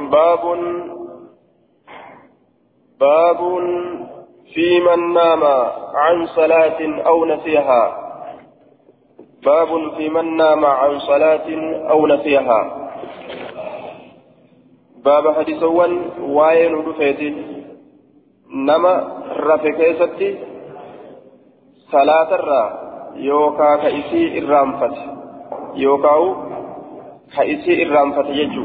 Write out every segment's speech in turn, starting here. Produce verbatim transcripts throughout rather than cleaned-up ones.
باب باب في من نام عن صلاة أو نسيها باب في من نام عن صلاة أو نسيها باب حديثوان وين رفيتي نما رفكيستي صلاة الرا يوكا كيسي الرامفت يوكاو كيسي الرامفت يجو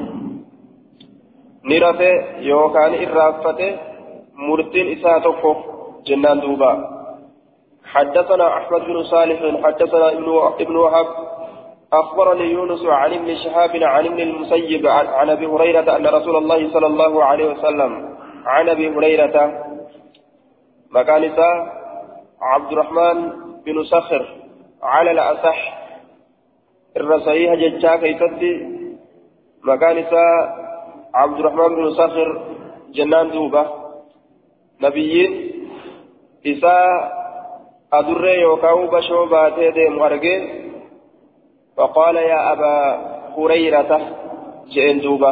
نرفي يوكا الرامفت مرتين إساتوكو جنان دوبا حدثنا أحمد بن صالح حدثنا ابن وهب أخبرني يونس عن ابن شهاب عن ابن المسيب عن أبي هريرة أن رسول الله صلى الله عليه وسلم عن أبي هريرة مكان عبد الرحمن بن صخر على الأصح الرصيح ججا كيستي مكان عبد الرحمن بن صخر جنان دوبا نبيين إساء أدري يوكاو بشو باتي ديم أرجي فقال يا أبا هريرة جئن دوبا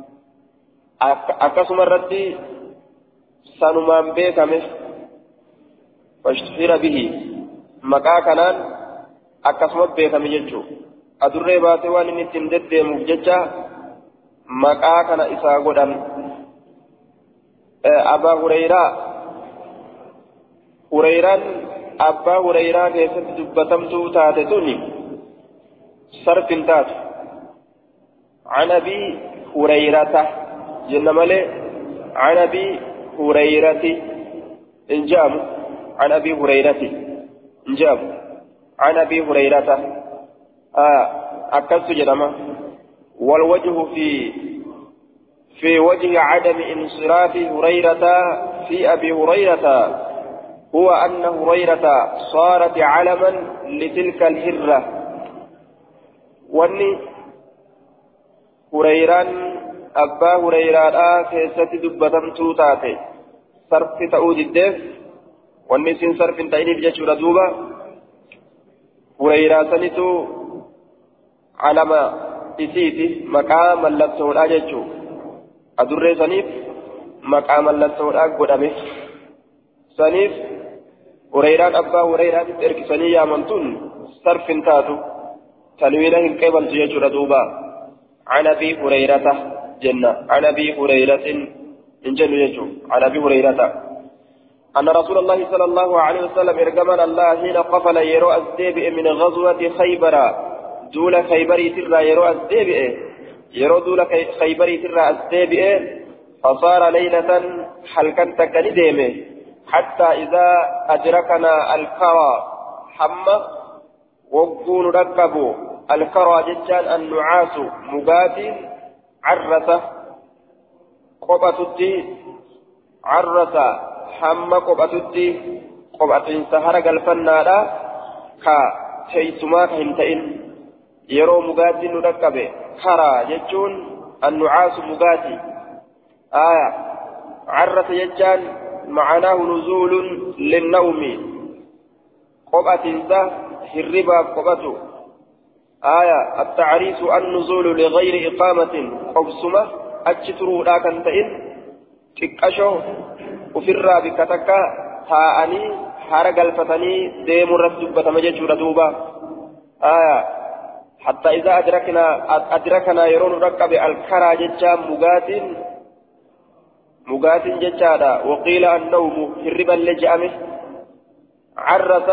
أكسم الردي سنمان بيكمه فاشتهر به مكا كنان أكسم بيكمه ججو أدري باتي وان نتندد ديم ججا مكا كان إساء قدام أبا هريرة هريرة أبا هريرة كيف دبتمتو تاتتوني صرف تات عن أبي هريرة جن ملي عن أبي هريرة إنجام عن أبي هريرة إنجام عن أبي هريرة آه أكلت جنما والوجه في في وجه عدم انصراف هريرة في أبي هريرة هو أن هريرة صارت علما لتلك الهرة واني هريران أبا هريرة كيست دبتم توتاتي صرف تأود الدف واني سن صرف تأيني بجشور دوبا هريرة سنتو علما إسيتي مقام اللبسو الأججو أدري سنيف مقام اللبسو الأقدمي سنيف هريران أبا هريرة تركسني يا منتون صرف تاتو تنوينه قبل جيجر دوبا عن أبي هريرة جنة عن أبي هريرة إن جنة يجو عن أبي هريرة أن رسول الله صلى الله عليه وسلم إرجمنا الله حين قفل يرو الزيبئ من غزوة خيبر دول خيبري ترى يرو الزيبئ يرو دول خيبري ترى الزيبئ فصار ليلة حلقا تكنديمه حتى إذا أدركنا الكرى حمى وقون ركبوا الكرى جتان النعاس مقات عرسة قبطتي عرسة حمى قبطتي قبط سهر قلفنا كا تيسماك هنتئن يرو مقات ركبه كرى جتون النعاس مقاتي آية عرسة جتان معناه نزول للنوم قبعة سه الربا قبته آية التعريس النزول لغير إقامة قبسمة أجتروا لا كنتئن تكشو وفرا بكتكا تاءني حرق الفتني ديم الرسول مجد ردوبا آية حتى إذا أدركنا أدركنا يرون ركب الكرى ججام مقات مقات ججادا وقيل النوم في الربا اللي جامه عرس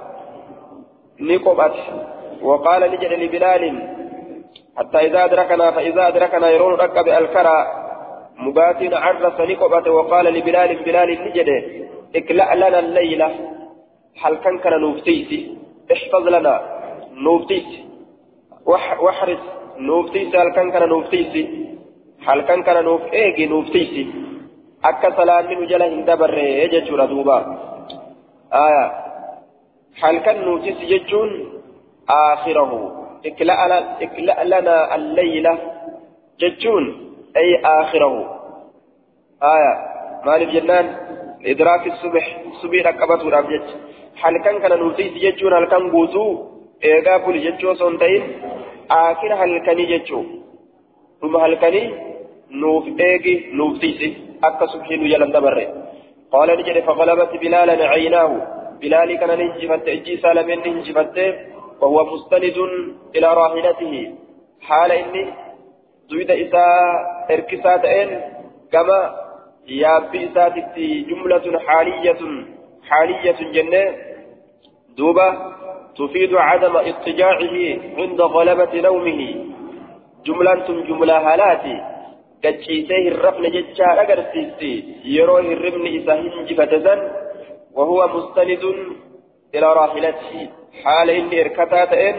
نقبت وقال نجد لبلال حتى إذا أدركنا فإذا أدركنا يرون ركب الكرى مقات عرس نقبت وقال لبلال بلال نجد اكلأ لنا الليلة هل كان كان نوفتيسي احفظ لنا نوفتيسي واحرس نوفتيسي هل كان كان نوفتيسي هل كان كان نوف ايجي نوفتيسي akka salaan nu jala hin dabarre jechuudha duuba aya halkan nutis jechuun akhirahu ikla lana al-layla jechuun ay akhirahu aya maalif jennaan idrak as-subh subhi raqabatu rab jech halkan kana nutis jechuun halkan guutuu eegaa buli jechuu son ta'in akhir halkani jechuu duma halkani نوف إيجي نوف تيسي أكا سبحانه يلن دبره قال نجد فغلبت بلالا عيناه بلال كان ننجفت إجي سالمين ننجفت وهو مستند إلى راحلته حال إني زويد إساء إركساتين كما يابي إساتي جملة حالية حالية جنة دوبة تفيد عدم اضطجاعه عند غلبة نومه جملة جملة هالاتي كتشيته الرفن جتشار أقرسيستي يروه الرمن إساهن جفتزن وهو مستند إلى راحلته حال إني إركتاتين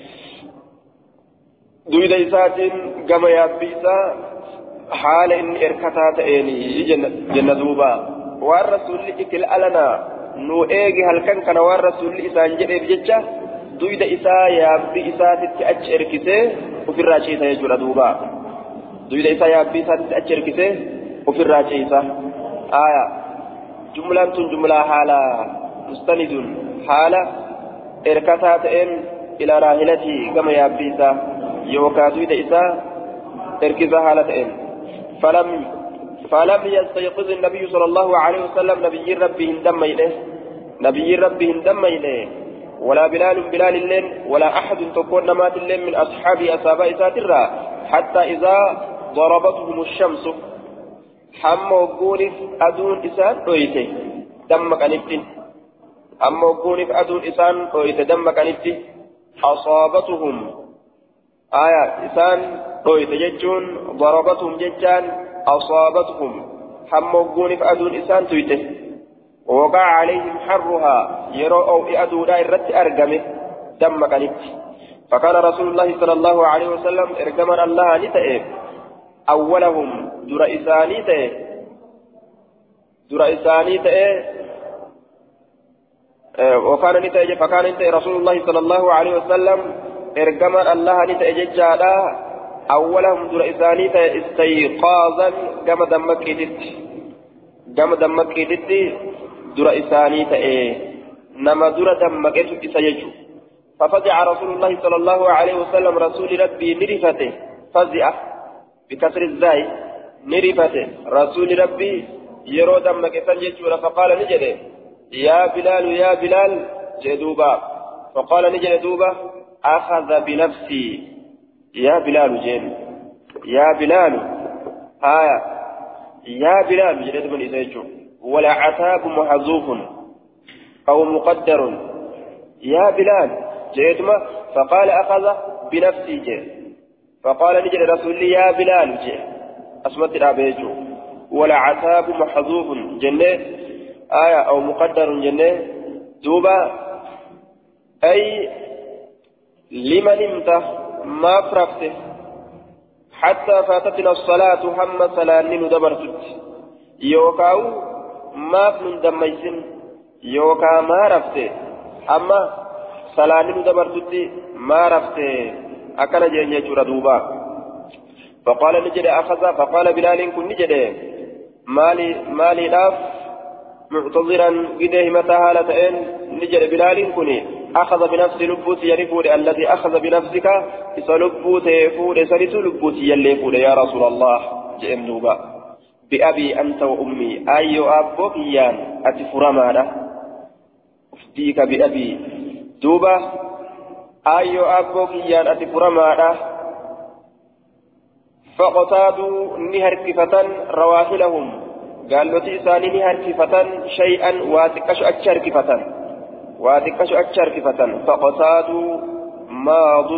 دويد إسات كما يابيسا حال إني إركتاتين جنة دوبا والرسول إكل ألنا نو إيجي هل كان كان والرسول إسان جريب جتشا دويد إسا يابي إسات تأج إركسه وفي الراشيسة يجور دوبا دويد إسا يابي إسات تأج إركسه وفي الراشيسة آية جملة جملة حالة مستند حالة إركتاتين إلى راحلته كما يابيسا يوكادو إذا إركزا حالتين فلم فلم يستيقظ النبي صلى الله عليه وسلم نبي ربه اندم إليه نبي ربه اندم إليه ولا بلال بلال اللين ولا أحد تكون نمات اللين من أصحاب أصحاب إساترا حتى إذا ضربتهم الشمس حم وقونف أدون إسان أويته دمك أنفتن حم وقونف أدون إسان أويته دمك أنفتن أصابتهم آية إسان أويته ججون ضربتهم ججان أصابتهم حم وقونف أدون إسان تويته ووقع عليهم حرها يروا أو أدون الرد أرقمه دمك أنفتن فكان رسول الله صلى الله عليه وسلم إرقما الله نتئب أولهم در إساني تأه در إساني تأه وكان نتأه فكان نتأه رسول الله صلى الله عليه وسلم إرقما الله نتأه جادا أولهم در إساني تأه استيقاظا كما دمكيتت كما دمكيتت در إساني تأه نما در دمكيتت إسايجو ففزع رسول الله صلى الله عليه وسلم رسول ربي نرفته فزع بكسر الزاي نرفته رسول ربي يرو دمك سنجد فقال نجد يا بلال يا بلال جدوبا فقال نجد دوبا أخذ بنفسي يا بلال جين يا بلال آية يا بلال جلد من إسيجو ولا عتاب محذوف أو مقدر يا بلال جيتما فقال أخذ بنفسي جين فقال نجد رسول يا بلال جي أسمت الأبيجو ولا عتاب محذوف جنة آية أو مقدر جنة دوبا أي لمن امت ما فرقته حتى فاتتنا الصلاة هم سلان ندبرتت يوكاو ما فنن دميسن يوكا ما رفته أما سلان ندبرتت ما رفته أكل جن يجور دوبا فقال نجد أخذ فقال بلال كن نجد مالي مالي لاف معتذرا قده متى هالتين نجد بلال كن أخذ بنفس لبوت يرفود الذي أخذ بنفسك فلبوت يفود سلس لبوت يلفود يا رسول الله جئم دوبا بأبي أنت وأمي أي أبوك يان أتفرمانا أفديك بأبي دوبا أيو أبوك يان أتي فرمانا فقتادوا نهر كفة رواحلهم قالوا تيساني نهر كفة شيئا واتكش أكشر كفة واتكش أكشر كفة فقتادوا ماض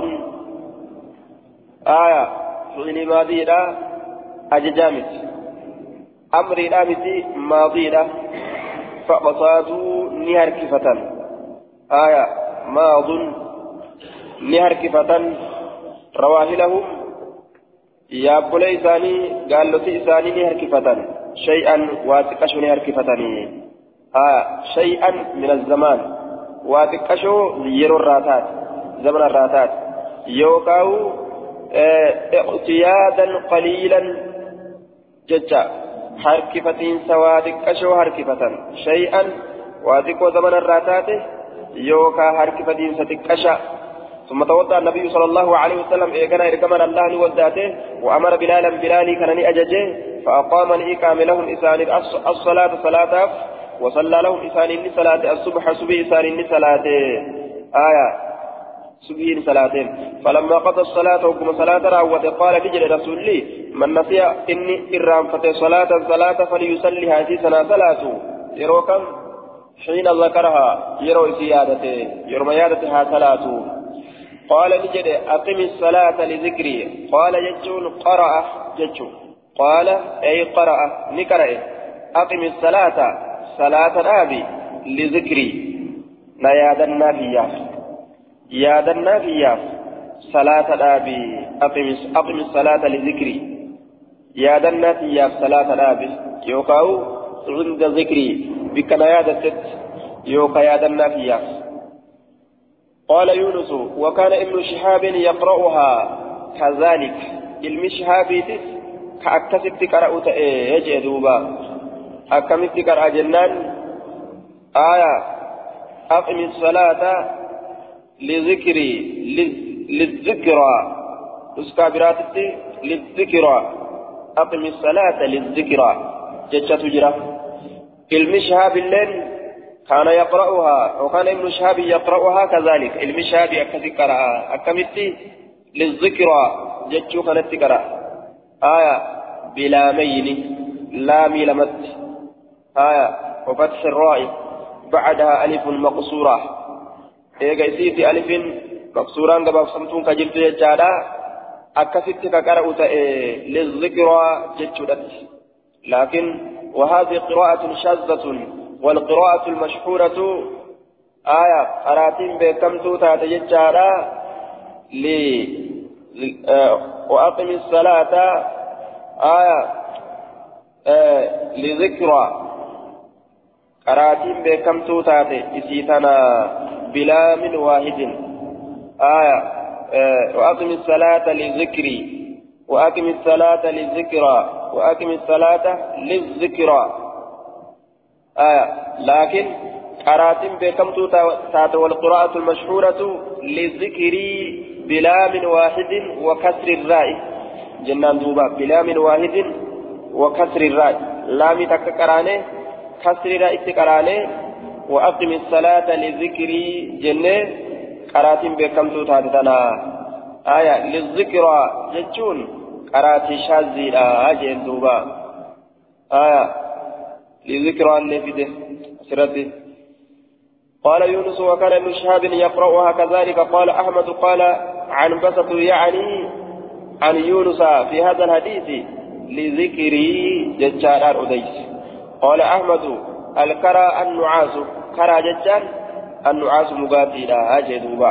آية فعل ماضي لا أججامت أمري لامتي ماضي لا فقتادوا نهر كفة آية ماض نهر كفة رواحلهم يا بولي إساني قال له إساني نهر كفة شيئا واتكشو نهر كفة آه شيئا من الزمان واتكشو يرو الراتات زمن الراتات يوكاو اقتيادا قليلا ججا حركفتين سواتكشو حركفة شيئا واتكو زمن الراتات يوكا حركفتين ستكشا ثم توضأ النبي صلى الله عليه وسلم إيقنا إرقما الله نوداته وأمر بلالا بلالي كان أججه فأقام الإقام لهم إسان الصلاة صلاة وصلى لهم إسان صلاة الصبح صبح إسان صلاة آية صبح صلاة فلما قضى الصلاة وقم صلاة راوت قال نجل رسول لي من نسي إني إرام فتي صلاة صلاة فليصلي هذه سنة صلاة يروكم حين ذكرها يرو سيادته يرمى يادتها صلاة قال نجد أقم الصلاة لذكري قال يجون قرأ يجون قال أي قرأ نكرأ أقم الصلاة صلاة الآبي لذكري نيادنا فيها يادنا فيها صلاة الآبي أقم أقم الصلاة لذكري يادنا فيها صلاة الآبي يوكاو عند ذكري بك نيادة يوكا يادنا فيها قال يونس وكان ابن شهاب يقرأها كذلك المشهاب كأكسبت قرأت يجي دوبا أكملت قرأ جنان آية أقم الصلاة لذكري للذكرى اسكابرات للذكرى أقم الصلاة للذكرى جتشة جرى المشهاب الليل كان يقرأها وكان ابن شهاب يقرأها كذلك المشهاب أكثر قرأ أكملت للذكرى جتشو كانت قرأ آية بلامين لامي لمت آية وفتح الراء بعدها ألف مقصورة إيجا في ألف مقصوران قبل سمتون كجلت يجالا أكثت كقرأت للذكرى جتشدت لكن وهذه قراءة شاذة والقراءة المشهورة آية قراتين بكمتو تاتججالا ل وأقم الصلاة آية آه لذكرى قراتين بكمتو تاتي إسيتنا بلا من واحد آية آه وأقم الصلاة لذكري وأقم الصلاة للذكرى وأقم الصلاة للذكرى آية لكن قراتين بكمتو تاتي والقراءة المشهورة لذكري بلا من واحد وكسر الراء جنان دوبا بلا من واحد وكسر الراء لام تككرانه كسر الراء تكرانه وأقم الصلاة لذكري جنة قراتين بكمتو تاتنا آية للذكرى جتون قراتي شاذي لا أجل دوبا آية لذكرى النفذ سرده قال يونس وكان ابن شهاب يقرأها كذلك قال أحمد قال عن بسط يعني عن يونس في هذا الحديث لذكري ججار أديس قال أحمد الكرى النعاس كرى ججار النعاس مقاتل لا أجدوبا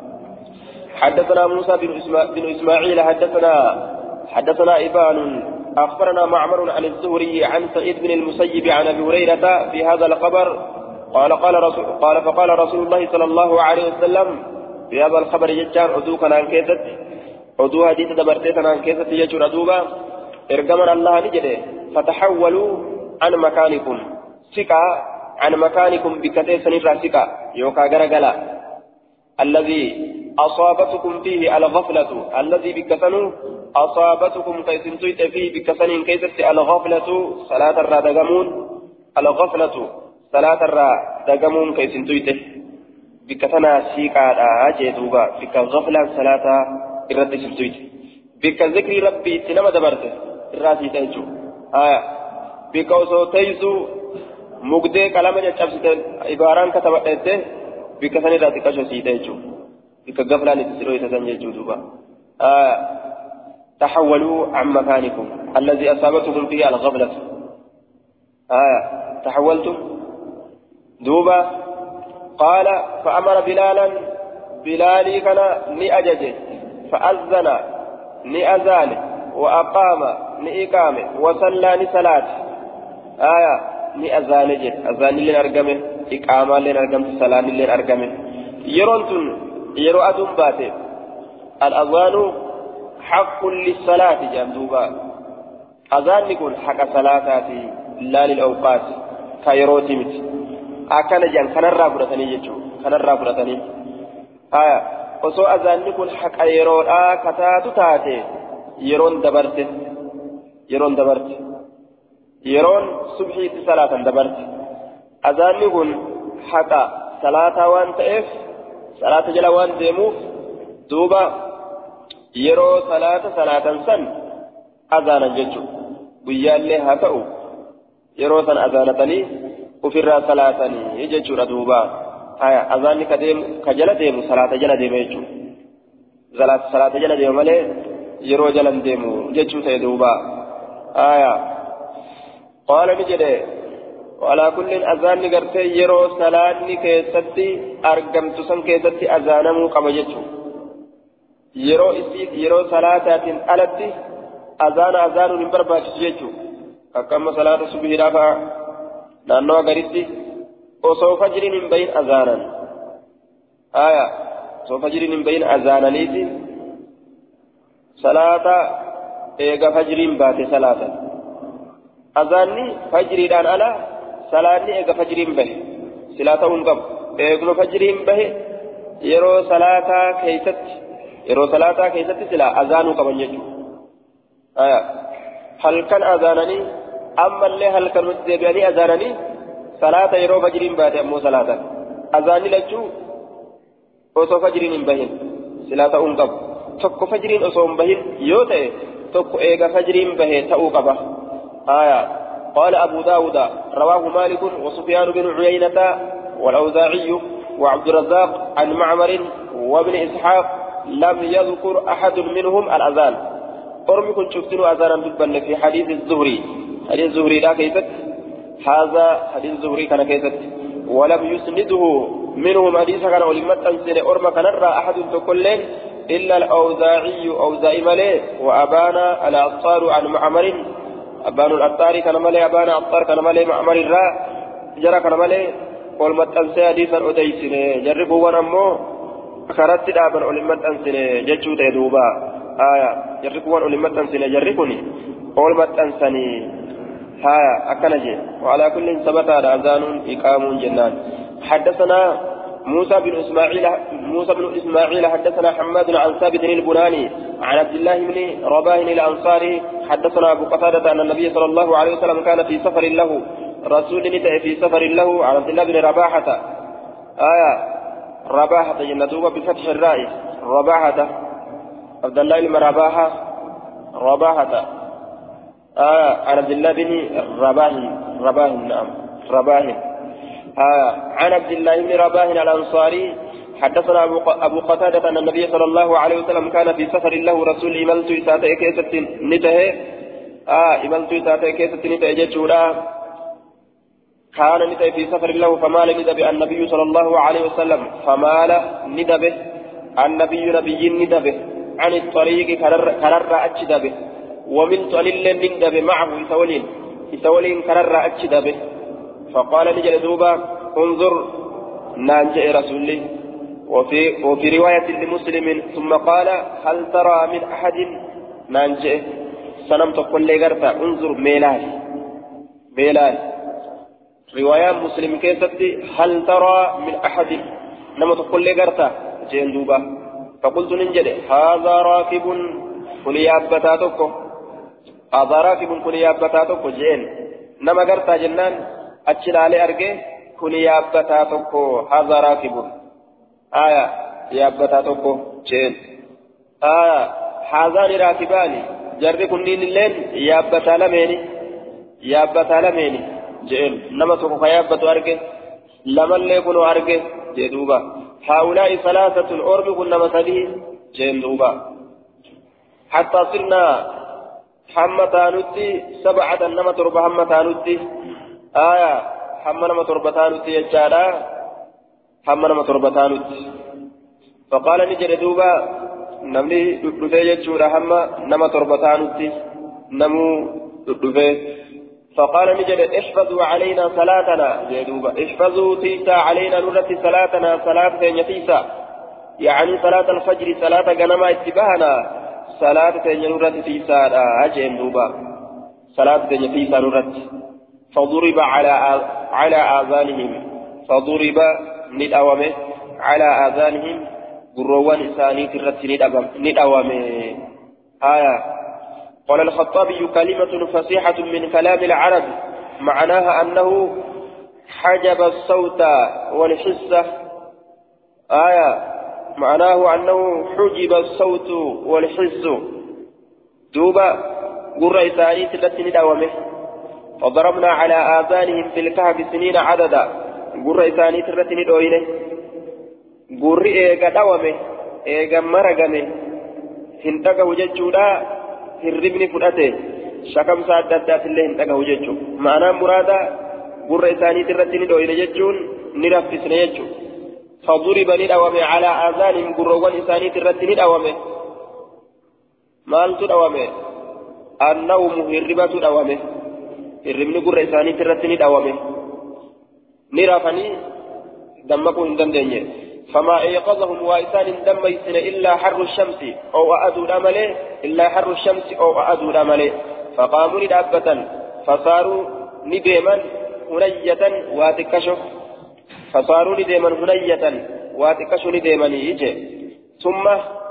حدثنا موسى بن, إسما بن إسماعيل حدثنا حدثنا إبان أخبرنا معمر عن الزهري عن سعيد بن المسيب عن أبي هريرة في هذا الخبر قال قال رسول قال فقال رسول الله صلى الله عليه وسلم في هذا الخبر ججار عدو كان عن كيست عدو حديث دبرتيت عن كيست يجور عدوبا ارجمنا الله نجده فتحولوا عن مكانكم سكا عن مكانكم بكتي سنرى سكا يوكا غرغلا الذي أصابتكم فيه الغفلة الذي بكسنوا أصابتكم كيسنتويت فيه بكسن كيست الغفلة صلاة الرادقمون الغفلة صلاة الرادقمون كيسنتويت بكسنا سيكا أجدوبا بك غفلة صلاة الرد سنتويت بك ذكر ربي سنما دبرت الراسي تيجو آية بك وصو تيزو مقدي كلام جابست عباران كتبت بك سنة راتي كشو سيتيجو بك غفلة نتسروي تسنجي دوبا آية تحولوا عن مكانكم الذي أصابتكم فيه الغفلة آية تحولتم دوبا قال فأمر بلالا بلالي كان لأججه فأذن لأذان وأقام لإقام وصلى لصلاة آية لأذان جد أذان للأرقم إقامة للأرقم صلاة للأرقم يرونتن يرو أدم باتي الأذان حق للصلاة جندوبا أذان يقول حق صلاتاتي لا للأوقات كيروتي مت أكن جان كان الرافرتني يجو كان الرافرتني آية osoo azaanni kun haqa yeroodhaa kataatu taate yeroon dabarte yeroon dabarte yeroon subhiitti salaatan dabarte azaanni kun haqa salaataa waan ta'eef salaata jala waan deemuuf duuba yeroo salaata salaatan san azaanan jechuudha guyyaallee haa ta'u yeroo san azaanatanii ofirraa salaatanii jechuudha duuba haya azaanni ka deemu ka jala deemu salaata jala deema jechuudha salaata jala deema malee yeroo jala deemu jechuu ta'e duuba haya qaala ni jedhe وعلى كل أذان قرتي يرو سلاني كيستي أرقمت سن كيستي أذانمو قبجتشو يرو إسيت يرو صلاة ألتي أذان أذان من بربات جيتشو أكما صلاة صبح رافع نانو قريتي وصو فجر من بين أذانا آية صو فجر من بين أذانا نيتي صلاة إيقا فجر باتي صلاة أذاني فجر دان ألا salaanni eega fajriin bahe silaa ta'uun qabu eeguma fajriin bahe yeroo salaataa keessatti yeroo salaataa keessatti silaa azaanuu qaban jechuudha halkan azaananii ammallee halkan nuti deebi'anii azaananii salaata yeroo fajriin baate ammoo salaatan azaanni lachuu osoo fajriin hin bahin silaa ta'uun qabu tokko fajriin osoo hin bahin yoo ta'e tokko eega fajriin bahe ta'uu qaba aayaa قال أبو داود رواه مالك وسفيان بن عيينة والأوزاعي وعبد الرزاق عن معمر وابن إسحاق لم يذكر أحد منهم الأذان أرمي كنت شفتن أذانا بالبن في حديث الزهري حديث الزهري لا كيست هذا حديث الزهري كان كيست ولم يسنده منهم حديث كان ولمت أنسل أرمى كان نرى أحد تكلين إلا الأوزاعي أوزاعي مليه وأبانا الأبصار عن معمر أبان الأطاري كان مالي أبان الأطار كان مالي معمر الراء جرى كان مالي والمت أنسي حديثا أديسني جربوا ونمو كرت الأبان ولمت أنسني ججو تيدوبا آية جربوا ولمت أنسني جربوني والمت أنسني هايا أكنجي وعلى كل ثبت على أذان إقام جنان حدثنا موسى بن إسماعيل موسى بن إسماعيل حدثنا حماد عن ثابت البناني عن عبد الله بن رباه الأنصاري حدثنا أبو قتادة أن النبي صلى الله عليه وسلم كان في سفر له رسول نتأ في سفر له عن عبد الله بن رباحة آية رباحة جنتوبة بفتح الراء رباحة عبد الله بن رباحة رباحة آية عن عبد الله بن رباه رباه نعم رباه آه عن عبد الله بن رباه الأنصاري حدثنا أبو قتادة أن النبي صلى الله عليه وسلم كان في سفر له رسول إملت إساتة كيسة نته آه إملت إساتة كيسة نته جتشورا كان نته في سفر له فمال ندب النبي صلى الله عليه وسلم فمال ندبه النبي نبي ندبه عن الطريق كرر أتشدبه وملت ألل ندب معه إسولين إسولين كرر أتشدبه فقال نجل دوبا انظر نانجئ رسولي وفي, وفي رواية لمسلم ثم قال هل ترى من أحد نانجئ سنم تقول لي غرفة انظر ميلال ميلال رواية مسلم كيستي هل ترى من أحد نما تقول لي غرفة جين دوبا فقلت ننجل هذا راكب كل يابتاتك هذا راكب كل يابتاتك جين نما غرفة جنان أتشلالي أرجع كل يابتاتك هذا راكب آية يابتاتك جين آية هذان راكبان جرب كنين الليل يابتا لميني يابتا لميني جين نما تكو يابت أرجع لما اللي يكونوا أرجع جدوبا هؤلاء ثلاثة أربع كنا مثلي جين دوبا حتى صرنا حمتانوتي سبعة نما تربى حمتانوتي آية حمنا ما تربتانوتي يجارا حمنا ما تربتانوتي فقال نجد دوبا نملي دفه يجورا حما نما تربتانوتي نمو دفه فقال نجد احفظوا علينا صلاتنا جدوبا احفظوا تيسا علينا نرتي صلاتنا صلاة تيسا يعني صلاة الفجر صلاة غنما اتباهنا صلاة نرتي تيسا أجين دوبا صلاة تيسا نرتي فضرب على على آذانهم فضرب ندأومه على آذانهم قروان إساني ترتي ندعوام آية قال الخطابي كلمة فصيحة من كلام العرب معناها أنه حجب الصوت والحسة آية معناه أنه حجب الصوت والحس دوبا قرى إساني ترتي ندعوامه فضربنا على آذانهم في الكهف سنين عددا قرى إساني ترتي ندعوينه قرى إيقا دوامه إيقا مرقمه هندقه ججودا هربني فلأته شكم سادات الله هندقه ججو معنى مرادا قرى إساني ترتي ندعوينه ججون نرفسنا ججو فضرب ندعوامه على آذانهم قرى إساني ترتي ندعوامه مالت ندعوامه النوم هربة ندعوامه الرمني قرى إساني ترتني دوامه نرافني دمكو هندم دنيا فما أيقظهم وإسان دم يسن إلا حر الشمس أو أأدوا الأمل إلا حر الشمس أو أأدوا الأمل فقاموا دابة فصاروا نديما هنية واتكشف فصاروا نديما هنية واتكشف نديما يجي ثم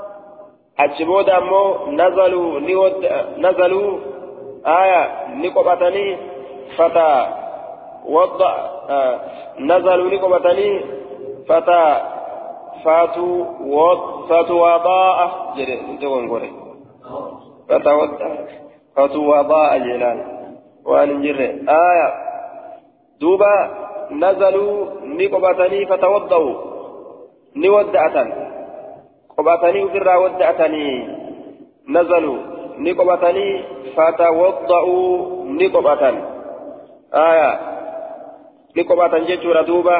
أجبود أمو نزلوا نود نزلوا آية نقبتني فتا وضع آه نزلوا نقبتني فتا فاتوا وض فاتوا وضاء جري جوان قولي فتا وضع فاتوا وضاء جلال وان جري آية دوبا نزلوا نقبتني فتوضوا نودعة قبتني وفرا ودعتني نزلوا نقبتني فتوضأوا نقبة آية نقبة جتورة دوبا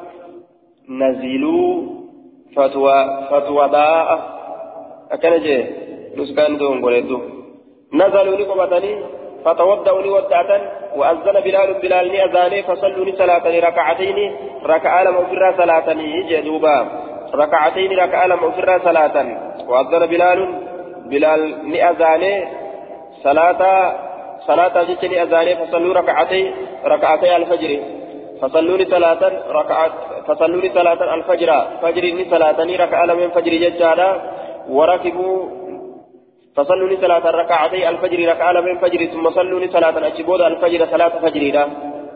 نزلوا فتوى فتوى باء أكن جي نسكان دون قولدو نزلوا نقبتني فتوضأوا نودعة وأذن بلال بلال أذاني فصلوا صلاة ركعتين ركعة لم أفرها صلاة يجي دوبا ركعتين ركعة لم أفرها صلاة وأذن بلال بلال نأذاني صلاة صلاة جتني أذاني فصلوا ركعتي ركعتي الفجر فصلوا صلاة ركعت فصلوا صلاة الفجر فجر صلاة ركعة من فجر ججالا وركبوا فصلوا صلاة ركعتي الفجر ركعة من فجر ثم صلوا صلاة أجبود الفجر صلاة فجر لا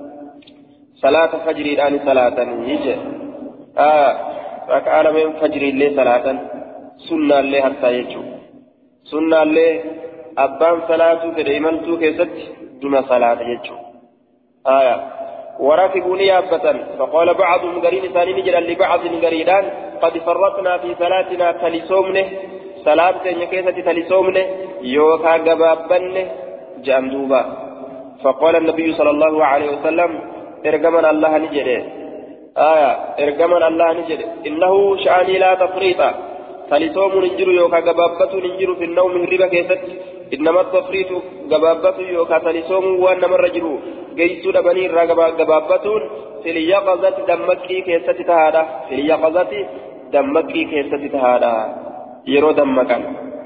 صلاة فجر الآن صلاة يجي آه ركعة من فجر اللي صلاة سنة اللي حتى يجو سنة اللي أبان صلاة فدعملتو كيست دون صلاة يجو آية وركبوا نيابة فقال بعضهم قرين ثاني نجلا لبعض قريدان قد فرطنا في صلاتنا تلسومنه صلاة كيست تلسومنه يوكا قبابنه جامدوبا فقال النبي صلى الله عليه وسلم ارقمنا الله نجده آية ارقمنا الله نجده إنه شأني لا تفريط تلسوم ننجر يوكا قبابة ننجر في النوم الربا كيست إنما التفريط قبابة يوكا تلسوم وأنما الرجل قيسو لبني قبابة في اليقظة دمكي كيست تهادا في اليقظة دمكي كيست تهادا يرو دمكا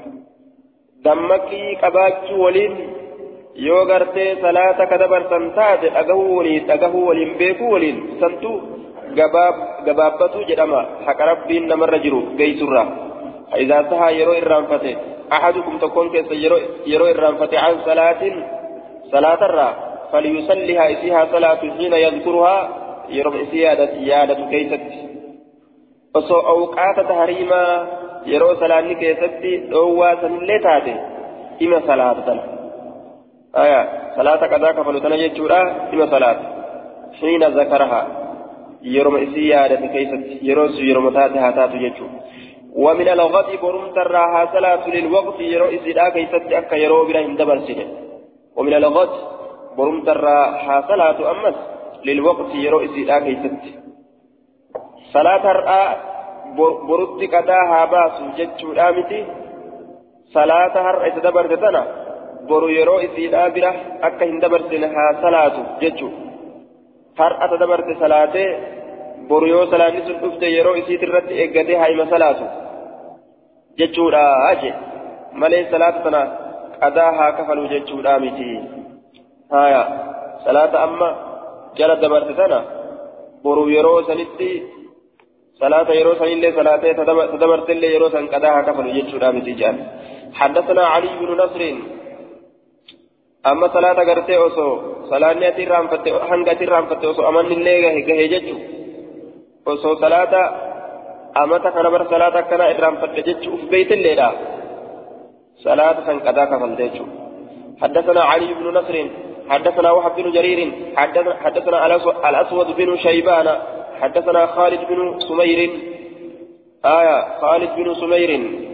دمكي قباكي ولين yoo gartee salaata ka dabarsan taate dhagahuu waliin dhagahuu waliin beekuu waliin santu gabaabbatu jedhama haqa rabbiin namarra jiru geessurra idaa sahaa yeroo irraanfate ahadukum tokkoon keessa yeroo irraanfate an salaatin salaatarra falyusallihaa isihaa salaatu hiina yadkuruhaa yeroo isii yaadatu keeysatti osoo awqaata tahriimaa yeroo salaanni keessatti dhoowwaa sanillee taate ima salaata tana آية صلاة كذا كفلتنا يجورا إما صلاة حين ذكرها يرم إسيادة كيست يروس يرم تاتها تاتو يجو ومن الغد برم تراها صلاة للوقت يرو إسيدا كيست أكا يرو بلا هندبر سنة ومن الغد برم تراها صلاة أمس للوقت يرو إسيدا كيست صلاة رأى برد كداها باس ججو آمتي صلاة هر إتدبر تتنا boru yeroo isiidhaa bira akka hin dabarsine haa salaatu jechuudha har'ata dabarte salaatee boru yoo salaanni sun dhufte yeroo isiit irratti eeggatee haa ima salaatu jechuudha aje malee salaata sana qadaa haa kafaluu jechuudha miti haya salaata amma jala dabarte sana boru yeroo sanitti صلاة يروسا إلا صلاة تدبرت إلا يروسا قداها كفل يجتشو متجان حدثنا علي بن نصر أما صلاة قرتي أوسو صلاة نيتي رامفتي هنغتي رامفتي أوسو أمان الليغة هججو أوسو صلاة أما تكنبر صلاة كنا إرامفتي جتشو في بيت الليلة صلاة سنقدا كفل يجتشو حدثنا علي بن نصر حدثنا وهب بن جرير حدثنا الأسود بن شيبان حدثنا خالد بن سمير آية خالد بن سمير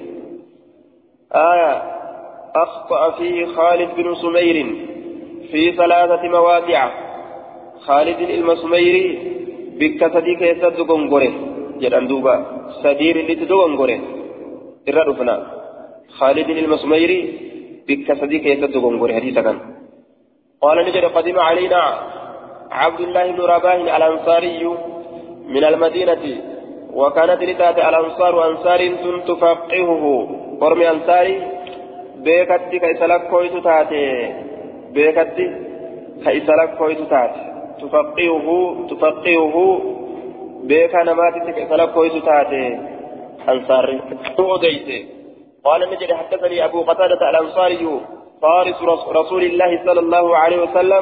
آية أخطأ فيه خالد بن سمير في ثلاثة مواضع خالد المسميري بكتدي كيسد غنغوري جدان دوبا سدير اللي تدو غنغوري إرادفنا خالد المسميري بكتدي كيسد غنغوري حديثا كان قال نجد قدم علينا عبد الله بن رباح الأنصاري من المدينة وكانت لتات الأنصار أنصار تفقهه ورمي أنصاري بيكتي كيسلك كويت تاتي بيكتي كيسلك كويت تاتي تفقهه تفقهه بيكا نماتي كيسلك كويت تاتي أنصاري تؤديتي قال نجد حدثني أبو قتادة الأنصاري فارس رسول الله صلى الله عليه وسلم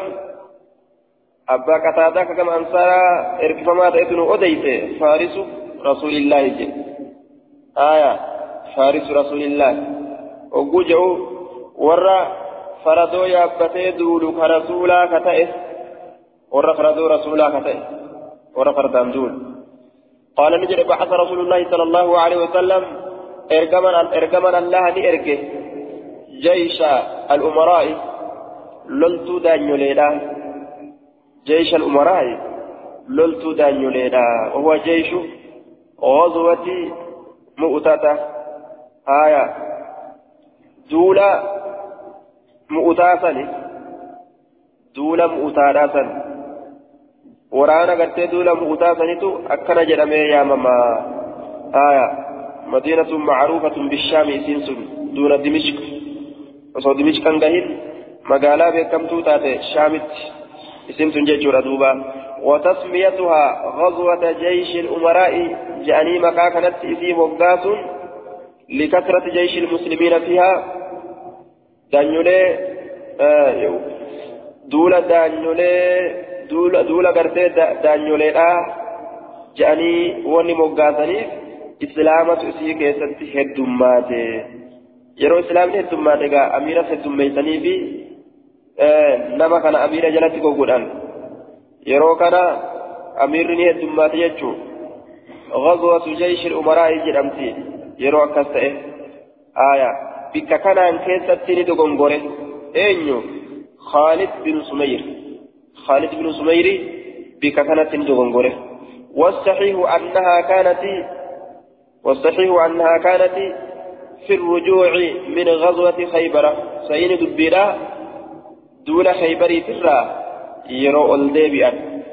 أبا قتادة كما أنصارا إركفما تأتنو أديتي فارس رسول الله جي. آية فارس رسول الله وجوجو ورا فردو يابتي دولو كرسولا كتئه ورا فردو رسولا كتئه ورا فردان دول قال نجد بعث رسول الله صلى الله عليه وسلم ارجمن ارجمن الله لارجه جيش الامراء لولتو دانيو ليدا جيش الامراء لولتو دانيو ليدا وهو جيش غزوة مؤتة آية دولا مؤتاسا دولا مؤتاسا ورانا قلت دولا مؤتاسا أكنا جرمي يا ماما آية مدينة معروفة بالشام سنسن دون دمشق وصو دمشق كان قهين مقالا بكم توتات شامت سنسن جيجور دوبا وتسميتها غزوة جيش الأمراء جاني مكا كانت إذي وقاس لكثرة جيش المسلمين فيها دانيولي آه دولا دانيولي دولا دولا قرتي دانيولي آه جاني وني مقاسني إسلامة إسي كيست هدوماتي يرو إسلامي هدوماتي قا أميرة هدوميتني في آه نما كان أميرة جلتي قوقودان يرو كان أميرني هدوماتي يجو غزوة جيش الأمراء جرمتي يرو أكسته آية بك كان أن كيستني دغنغوري أينو خالد بن سمير خالد بن سمير بك كانت دغنغوري والصحيح أنها كانت والصحيح أنها كانت في الرجوع من غزوة خيبر سين دبيرا دول خيبري ترى يرو الدبيان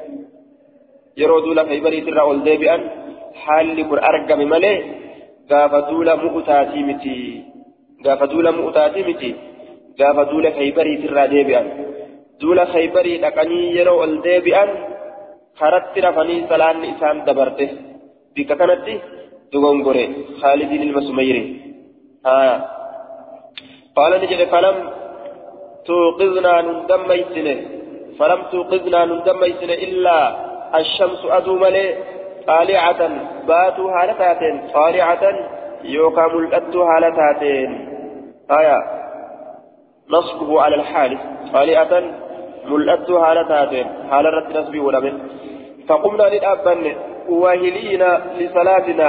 يرو دول خيبري ترى الدبيان حال لكل أرقم ملي قاف دول مؤتاتي متي قاف دول مؤتاتي متي قاف دول خيبري ترى دبيان دول خيبري لقني يرو الدبيان خرجت رفني سلام إسان دبرته بك كانت دغنغوري خالد المسميري آه. قال نجد فلم توقظنا ندميتنا فلم توقظنا ندميتنا إلا الشمس أدو ملي طالعة باتوا هالتاتين طالعة يوكا ملأتوا هالتاتين آية نصبه على الحال طالعة ملأتوا هالتاتين حال رت نسبي ولمن فقمنا للأبن واهلين لصلاتنا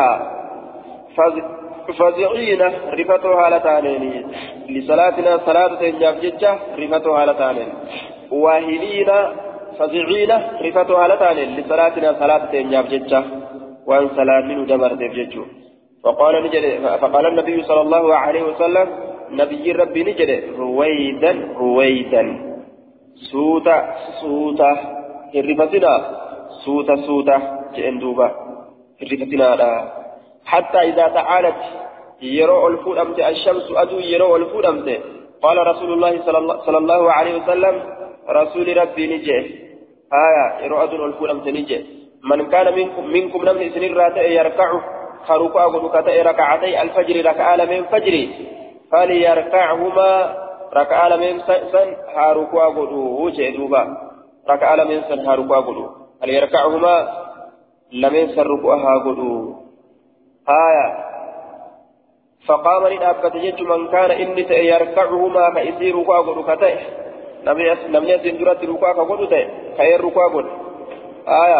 فزعين رفتوا هالتانين لصلاتنا صلاة تنجاب ججة رفتوا هالتانين واهلين فزعين رفتوا هالتانين لصلاتنا صلاة تنجاب ججة وان سلامين دبر دبججو فقال نجد فقال النبي صلى الله عليه وسلم نبي ربي نجد رويدا رويدا سوتا سوتا الرفتنا سوتا سوتا جندوبا الرفتنا حتى إذا تعالت يرو الفود أمت الشمس أدو يرو الفود أمت قال رسول الله صلى الله عليه وسلم رسول ربي نجي آية يرو أدو الفود أمت نجي من كان منكم منكم نمني سنين راتئ يركع خرقوا أقول كتئ ركعتي الفجر ركع من فجر فليركعهما ركع من سن هارقوا أقول وجدوبا ركع من سن هارقوا أقول فليركعهما لمن سرقوا أقول آية فقام لنابت جج من كان إني يركعهما فإسير ركوع قد كتئ نم يسن درات ركوع قد تئ خير ركوع قد آية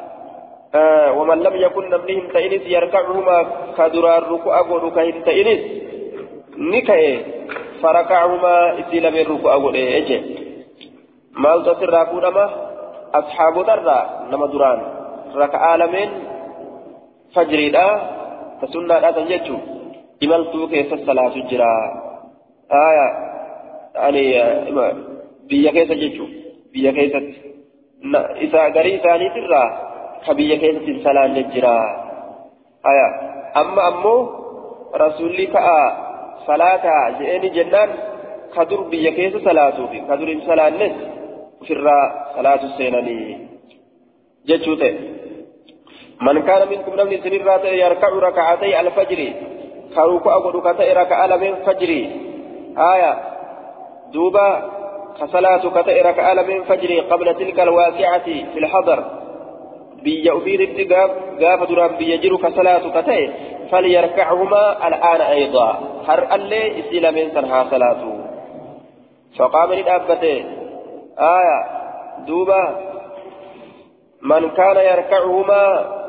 آه ومن لم يكن نمنهم تئنس يركعهما كدرار ركوع قد كهن تئنس نكئ فركعهما إسيل من ركوع قد إجي مال تصر راكونما أصحاب درا نما دران ركع آلمين فجريدا فسنة لا تنججو imaltuu keessa salaatu jira aya ani biyya keessa jechuun biyya keessatti isa garii isaaniitirraa ka biyya keessatti salaanne jira aya amma ammoo rasuulli ka'a salaata je'eni jennaan ka dur biyya keessa salaatuufi ka dur hin salaannes ofirraa salaatu seenanii jechuu ta'e man kaana minkum namni isinirraa ta'e yarka'u raka'atay alfajri خروق أقول كتئ ركع من فجري آية دوبا كصلاة كتئ ركع من فجري قبل تلك الواقعة في الحضر بيا أفيد التقاب قاف درام بيجر كصلاة كتئ فليركعهما الآن أيضا هر اللي إسئل من سنها صلاة فقام للأبته آية دوبا من كان يركعهما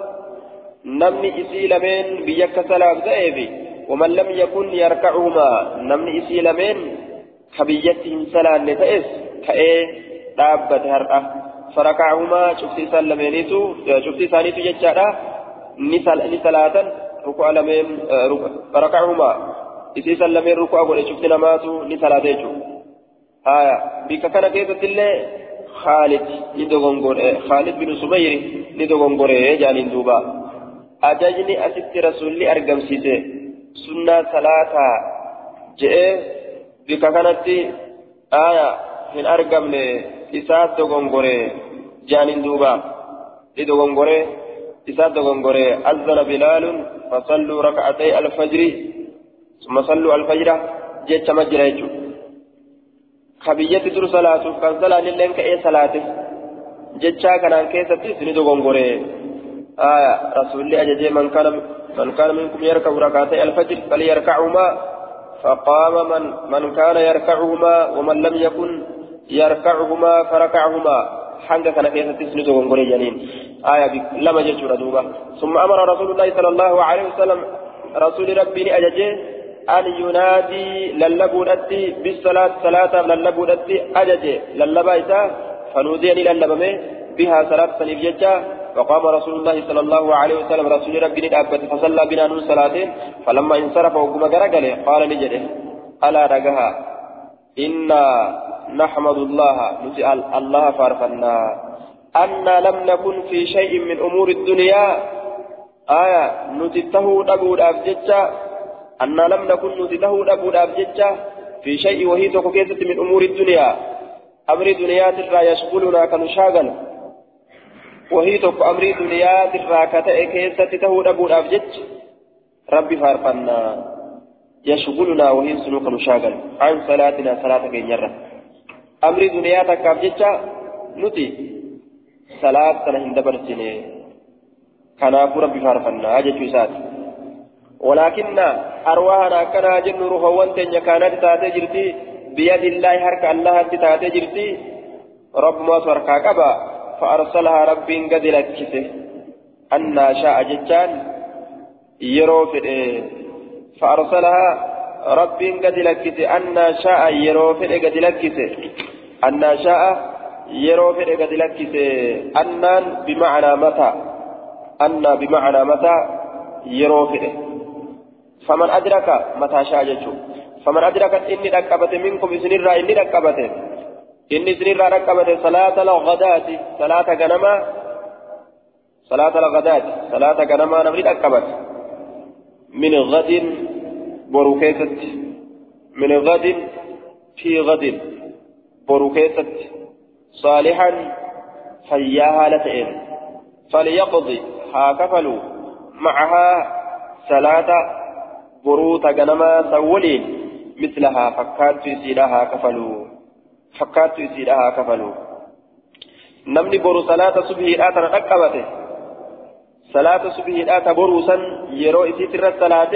نمني إسئل من بيك صلاة زائبي ومن لم يكن يركعهما نمني إسيل من خبيتهم سلام نتئس كأي دابة هرأة فركعهما شفتي سلمينيتو شفتي ثانيتو ججارة نسل نسلاتا ركوع لمن فركعهما إسي سلمين ركوع قول شفتي نماتو نسلاتيجو آية بك كان كيف اللي خالد ندوغنغور خالد بن سمير ندوغنغور جانين دوبا أجاجني أسكت رسولي أرقم سيسي سنة صلاة جئ بك كانت آية من أرقم إسات دوغنغوري جانين دوبا لدوغنغوري إسات دوغنغوري أذن بلال فصلوا ركعتي الفجر ثم صلوا الفجر جئت مجريجو خبيت در صلاة كان صلاة للين كأي صلاة جئتا كان كيسة سندوغنغوري آية رسول الله أجل من كان من كان منكم يركع ركعتي الفجر فليركعهما فقام من من كان يركعهما ومن لم يكن يركعهما فركعهما حنك كان كيف تسند وانقل جنين آية لما جت ردوبة ثم أمر رسول الله صلى الله عليه وسلم رسول ربي أجل أن ينادي للبودتي بالصلاة صلاة للبودتي أجل للبايتا فنوديني للبمه بها صلاة سنفججة فقام رسول الله صلى الله عليه وسلم رسول ربي الأبد فصلى بنا نون صلاتين فلما انصرف وقم قرقله قال نجده ألا رقها إنا نحمد الله نسأل الله فارفنا أنا لم نكن في شيء من أمور الدنيا آية نتته نبود أبججة أنا لم نكن نتته نبود أبججة في شيء وهي تقوكيسة من أمور الدنيا أمر الدنيا ترى يشغلنا كنشاغل وهي تك أمري دنيا دراكة كيسة تهود أبو الأبجد ربي فارقنا يشغلنا وهي سنوك مشاغل عن صلاتنا صلاة كينيرة أمري دنيا تك أبجد نتي صلاة سنهن دبرتني كناف ربي فارقنا أجد يسات ولكن أرواحنا كنا جن روح وانتن كانت تاتي جرتي بيد الله حرك الله تاتي جرتي رب ما سرقا كبا فأرسلها ربي قد لكسه أن شاء جتان يروفد فأرسلها ربي قد لكسه أن شاء يروفد قد لكسه أن شاء يروفد قد لكسه أنان بمعنى متى أن بمعنى متى يروفد فمن أدرك متى شاء جتو فمن أدركت إني ركبت منكم إسنر إني ركبت إني سنير ركبت صلاة الغداة صلاة غنما صلاة الغداة صلاة غنما نبري ركبت من غد بروكيست من غد في غد بروكيست صالحا فياها لتئن فليقضي ها كفلوا معها صلاة بروت غنما سولين مثلها فكات يسيرها كفلوا فكات يسيرها كفلوا نمني برو صلاة صبحي لا تنقبته صلاة صبحي لا تبروسا يرو إسيتر الصلاة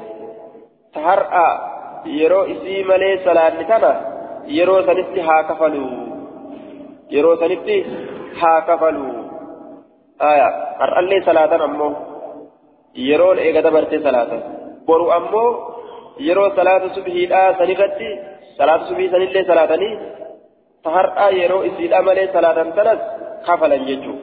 تهرأ يرو إسي ملي صلاة نتنا يرو سنتي ها كفلوا يرو سنتي ها كفلوا آية أرألي صلاة أمو يرو الإيقظة برتي صلاة برو أمو يرو صلاة صبحي لا سنغتي صلاة صبحي سنلي صلاة ني تهرأ يرو إسي لا ملي صلاة تنس كفلا جيجو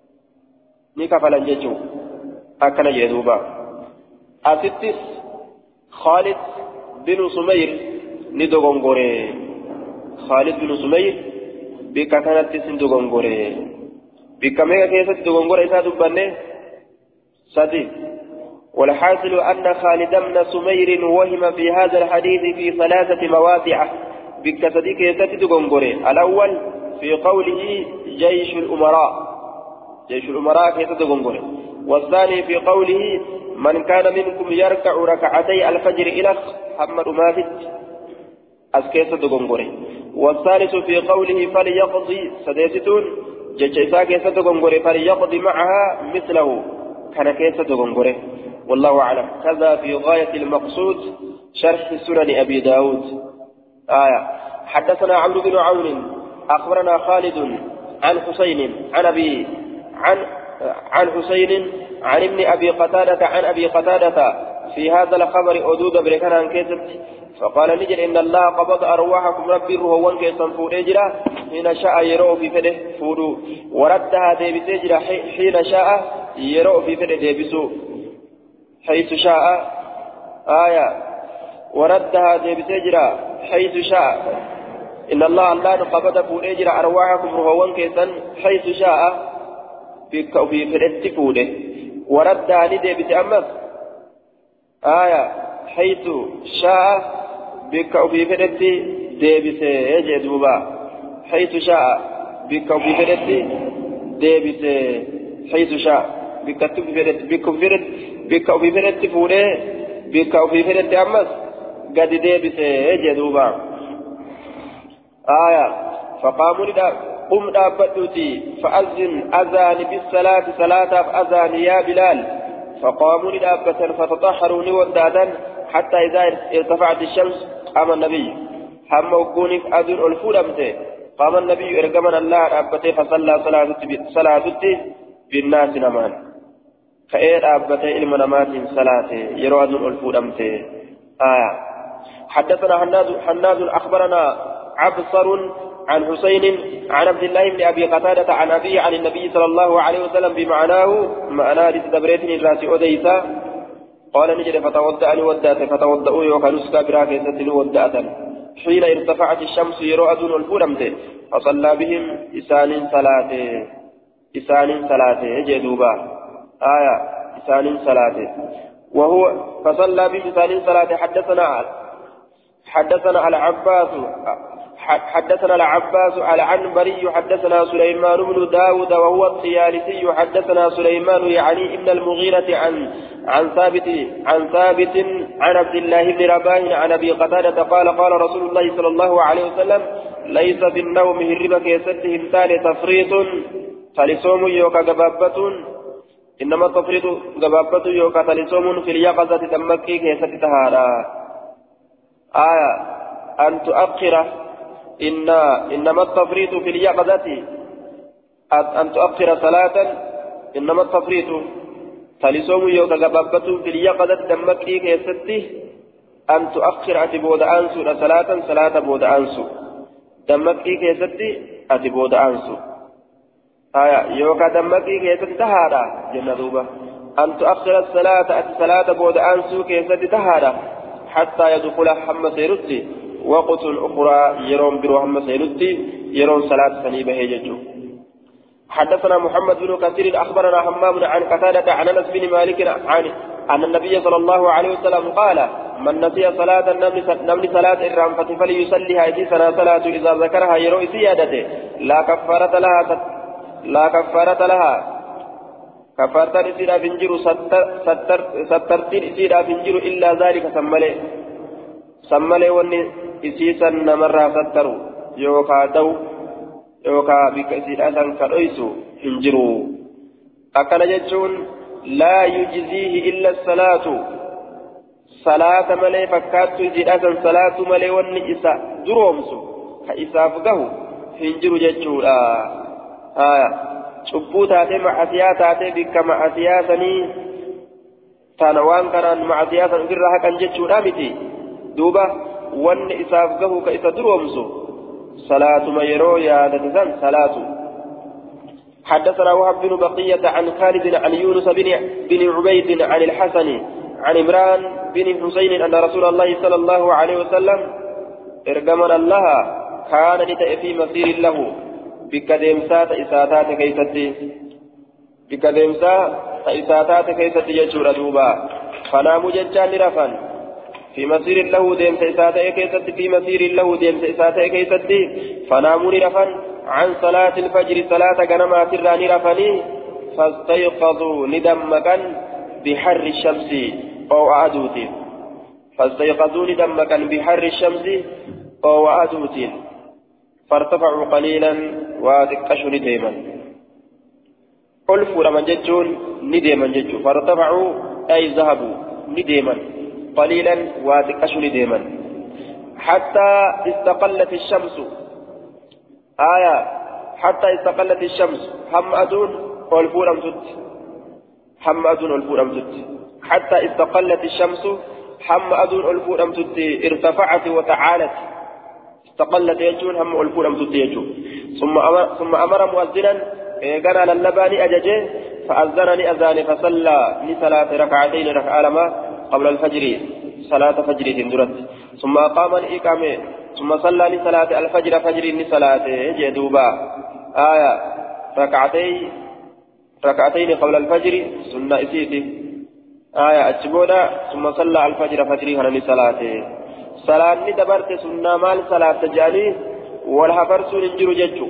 ني كفلا جيجو أكنا يدوبا أستيس خالد بن سمير ندوغونغوري خالد بن سمير بك كانت سندوغونغوري بك ميغا كيسة دوغونغوري إسا دباني صديق والحاصل أن خالد بن سمير وهم في هذا الحديث في ثلاثة مواضع بك صديق كيسة دوغونغوري الأول في قوله جيش الأمراء جيش الأمراء كيسة دوغونغوري والثاني في قوله من كان منكم يركع ركعتي الفجر إلى محمد مافت أسكيس دغنغوري والثالث في قوله فليقضي سديستون جيشا كيس دغنغوري فليقضي معها مثله كان كيس دغنغوري والله أعلم كذا في غاية المقصود شرح سنن أبي داود آية حدثنا عمرو بن عون أخبرنا خالد عن حسين عن أبي عن عن حسين عن ابن أبي قتادة عن أبي قتادة في هذا الخبر أدود بركان عن كيست فقال نجل إن الله قبض أرواحكم ربي روحوان كيسان فوريجرا حين شاء يروا في فده فورو وردها ديبسيجرا حين شاء يروا في فده ديبسو حيث شاء آية وردها ديبسيجرا حيث شاء إن الله الله قبض فوريجرا أرواحكم روحوان كيسان حيث شاء في فده فوده وردها نديبس أمس آية حيث شاء بك في فدتي ديبس يجي دوبا حيث شاء بك في فدتي ديبس حيث شاء بك في فدتي بك في فدتي بك في فدتي فوده بك في فدتي أمس قد ديبس يجي دوبا آية فقاموا لدا قم دابتوتي فأذن أذان بالصلاة صلاة فأذان يا بلال فقاموا لدابة فتطهروا لودادا حتى إذا ارتفعت الشمس قام النبي هم وقونك أذن الفولمته قام النبي إرقمنا الله دابته فصلى صلاة بالناس نمان فإيه دابته إلما نمات صلاة يروا أذن الفولمته آية حدثنا حناد أخبرنا عبصر عن حسين عن عبد الله بن أبي قتادة عن أبي عن النبي صلى الله عليه وسلم بمعناه معناه لتدبريتني الراس أديسا قال نجد فتوضأني ودأت فتوضأوا يوكالوسكا براكزة ودأت حين ارتفعت الشمس يرى أذن الفولمت فصلى بهم إسان صلاة إسان صلاة جدوبا آية إسان صلاة وهو فصلى بهم إسان صلاة حدثنا حدثنا العباس حدثنا العباس العنبري حدثنا سليمان بن داود وهو الطيالسي حدثنا سليمان يعني ابن المغيرة عن عن ثابت عن ثابت عن عبد الله بن رباه عن أبي قتادة قال قال رسول الله صلى الله عليه وسلم ليس في النوم هرب كيسته امثال تفريط فلصوم يوكا جبابة إنما التفريط جبابة يوكا فلصوم في اليقظة تمكي كيسته تهارا آية أن تؤخر إن إنما التفريط في اليقظة أن تؤخر صلاة إنما التفريط فلصوم يوكا جبابة في اليقظة تمكي كيسته أن تؤخر أتبود أنسو صلاة صلاة بود أنسو دمكي كيستي أتبود أنسو آية يوكا دمكي كيستي تهادا جنة دوبة أن تؤخر الصلاة أتي صلاة بود أنسو كيستي تهادا حتى يدخل حم سيرتي وقت أخرى يرون برو حم سيرتي يرون صلاة سنيبة هيججو حدثنا محمد بن كثير أخبرنا حمام عن قتادة عن أنس بن مالك عن أن النبي صلى الله عليه وسلم قال من نسي صلاة نمل صلاة الرام فليصليها إذ سنة صلاة إذا ذكرها يروي سيادته لا كفارة لها لا كفارة لها كفارتان إسيرا فنجر ستر ستر سترتين إسيرا فنجر إلا ذلك سملي سملي وني إسيسا نمرها ستروا يوكا دو يوكا بك إسيرا سنكرئيسو فنجروا أكن جتشون لا يجزيه إلا الصلاة صلاة ملي فكاتو إسيرا صلاة ملي وني إسا درومسو كإسا فقهو فنجروا جتشون آه آه cubbuu taatee macasiyaa taatee bikka macasiyaa sanii tana waan kanaan macasiyaa san ofirraa haqan jechuudha miti duuba wanni isaaf gahu ka isa duroomsu salaatuma yeroo yaadate san salaatu حدثنا وهب بن بقية عن خالد عن يونس بن بن عبيد عن الحسن عن عمران بن حسين أن رسول الله صلى الله عليه وسلم ارجمنا الله كان لتأتي في مسير له بكدمسات إساتات كيستي بكدمسات إساتات كيستي يجور دوبا فنام ججان رفن في مسير له ديمس إساتات كيستي في مسير له ديمس إساتات كيستي فنام رفن عن صلاة الفجر صلاة غنمات الراني رفني فاستيقظوا ندمكا بحر الشمس أو أعدوت فاستيقظوا ندمكا بحر الشمس أو أعدوت فارتفعوا قليلا وذكشوا نديما ألفوا لمن ججون نديما ججوا فارتفعوا أي ذهبوا نديما قليلا وذكشوا نديما حتى استقلت الشمس آية حتى استقلت الشمس هم أدون ألفوا لم تت هم أدون ألفوا لم تت حتى استقلت الشمس هم أدون ألفوا لم تت ارتفعت وتعالت استقلت يجون هم ألفون أمسوت يجون ثم أمر ثم أمر مؤذنا قال للباني أججه فأذنني أذان فصلى لصلاة ركعتين ركعة لما قبل الفجر صلاة فجر تندرت ثم أقام الإقامة ثم صلى لصلاة الفجر فجر لصلاة جدوبا آية ركعتين ركعتين قبل الفجر سنة إسيتي آية أجبونا ثم صلى الفجر فجر هرني صلاة صلاة دبرت سنة مال صلاة جالي والحفر سن الجر ججو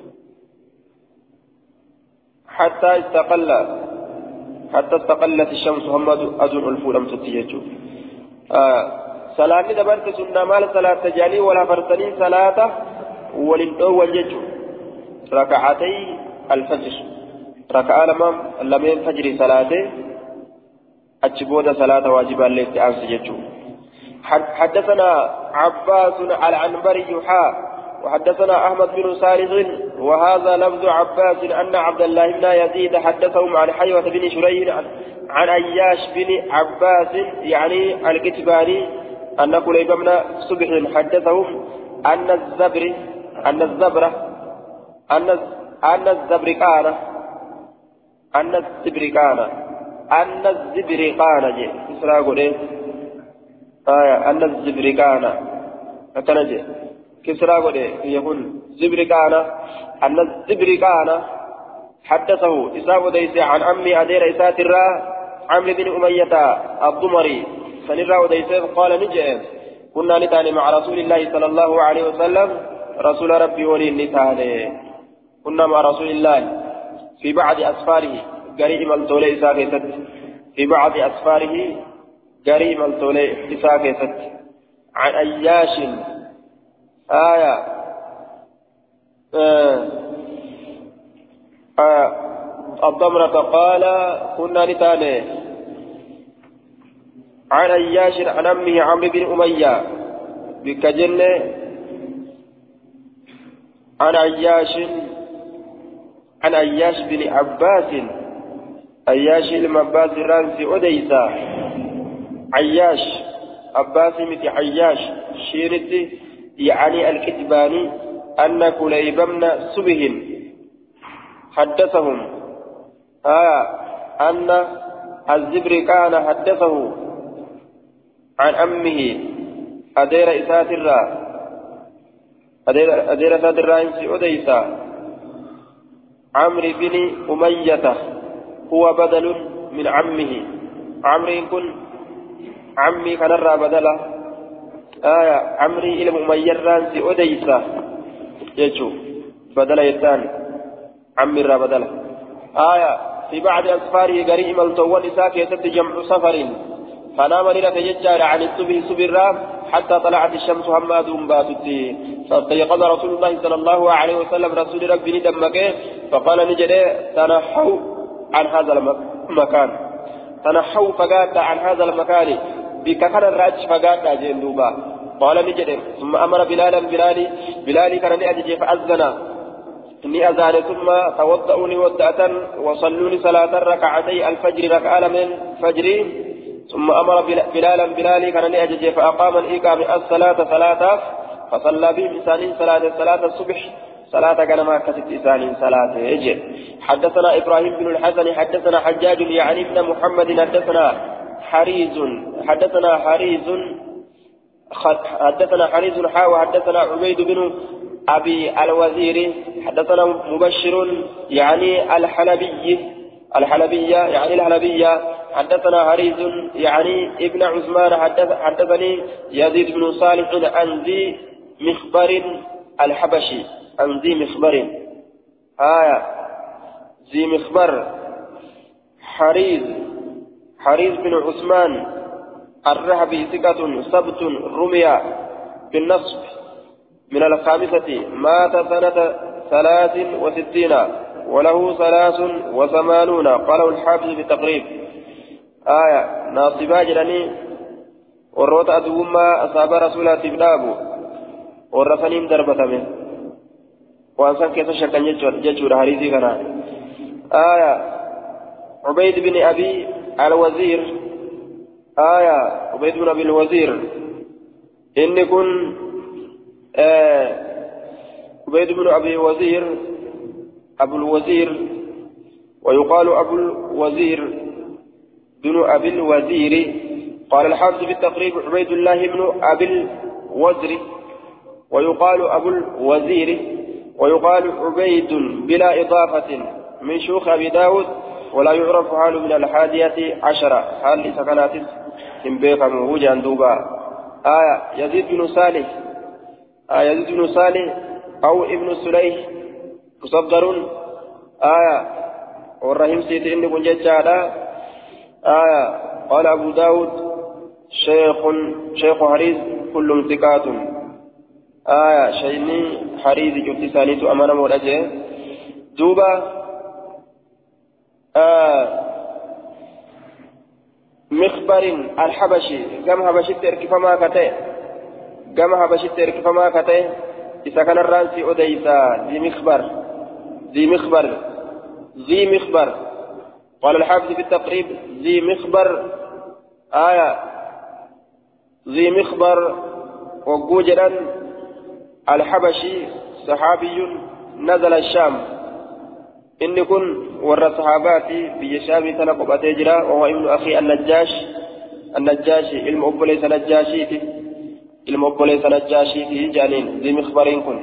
حتى استقل حتى استقلت الشمس هم أدون ألفو لم تتيجو آه صلاة دبرت سنة مال صلاة جالي والحفر سنين صلاة وللأول ججو ركعتي الفجر ركعة لما لمن فجر صلاة أجبود صلاة واجبا للتعاس ججو حدثنا عباس العنبري حاء وحدثنا أحمد بن سارغ وهذا لفظ عباس أن عبد الله بن يزيد حدثهم عن حيوة بن شريح عن, عن أياش بن عباس يعني الكتباني أن كليب بن صبح حدثهم أن الزبر أن الزبرة أن أن الزبرقان أن الزبرقان أن الزبرقان جي إسراء آية أن الزبرقان أتنجي كسرى قده يقول زبرقان أن الزبرقان حدثه إساء وديس عن عمي أدير إساء ترى عمرو بن أمية الضمري سنرى وديس قال نجئ كنا نتاني مع رسول الله صلى الله عليه وسلم رسول ربي ولي نتاني كنا مع رسول الله في بعض أسفاره قريب الدولة إساء في بعض أسفاره قريب الدولة إساء عن أياش آية آه آه الضمرة قال كنا نتاني عن أياش عن أمه عمرو بن أمية بكجنة عن أياش عن أياش بن عباس أياش المباس رانسي أديسا عياش عباس مثل عياش شيرتي يعني الكتباني أن كليب بن سبه حدثهم آه أن الزبرقان حدثه عن أمه أدير إساترا أدير أدير إساترا إنسي أديسا عمرو بن أمية هو بدل من عمه عمرو يكون عمي كان الرا بدله آية عمري إلى أمية رانسي أديسا يجو بدل يتان عمي الرا بدله آية في بعض أسفاره قريب التوان إساك يسد جمع سفر فنام ليلة يجار عن الصبح سبرا حتى طلعت الشمس هماد باتتي فاستيقظ رسول الله صلى الله عليه وسلم رسول ربي دمك فقال نجد تنحوا عن هذا المكان تنحوا فقاد عن هذا المكان بكثر الرأج فقاد جندوبا قال نجد ثم أمر بلالا بلالي بلالي كان لأجي فأذن إني أذان ثم توضؤوني ودأة وصلوني صلاة ركعتي الفجر ركعة من فجري ثم أمر بلالا بلالي كان لأجي فأقام الإقام الصلاة صلاة فصلى بهم إنسان صلاة صلاة الصبح صلاة كان ما كتبت إنسان صلاة يجي حدثنا إبراهيم بن الحسن حدثنا حجاج يعني ابن محمد حدثنا حريز حدثنا حريز حدثنا حريز حاوى حدثنا عبيد بن أبي الوزير حدثنا مبشر يعني الحلبي الحلبية يعني الحلبية حدثنا حريز يعني ابن عثمان حدث حدثني يزيد بن صالح عن ذي مخبر الحبشي عن ذي مخبر آية ذي مخبر حريز حريز بن عثمان الرهبي ثقة سبت رمية بالنصب من الخامسة مات سنة ثلاث وستين وله ثلاث وثمانون قاله الحافظ في التقريب آية ناصبا جلني وروت أدوما أصاب رسولا تبلابو ورسنين دربة منه وأنسان كيف شكا ججور هريزي كنا آية عبيد بن أبي الوزير آية عبيد بن أبي الوزير إن كن آه عبيد بن أبي الوزير أبو الوزير ويقال أبو الوزير بن أبي الوزير قال الحافظ في التقريب عبيد الله بن أبي الوزير ويقال أبو الوزير ويقال عبيد بلا إضافة من شيوخ أبي داود ولا يعرف حاله من الحادية عشرة حال سكنات من بيقم وجه دوبا آية يزيد بن صالح آية يزيد بن صالح أو ابن سليح مصدر آية والرحيم سيد إني كن ججالا آية قال أبو داود شيخ شيخ حريز كلهم ثقات آية شيني حريز جبت ثانيت أمانة مولجه دوبا آه مخبر الحبشي قام حبشي تركف ما كته قام حبشي تركف ما كته إذا كان الرانسي أديسا ذي مخبر ذي مخبر ذي مخبر قال الحافظ في التقريب ذي مخبر آية ذي مخبر وجوجلا الحبشي صحابي نزل الشام إن كن ور صحاباتي بيشامي تنقب أتجرا وهو ابن أخي النجاش النجاشي المؤب ليس نجاشيتي المؤب ليس نجاشيتي جانين ذي مخبر كن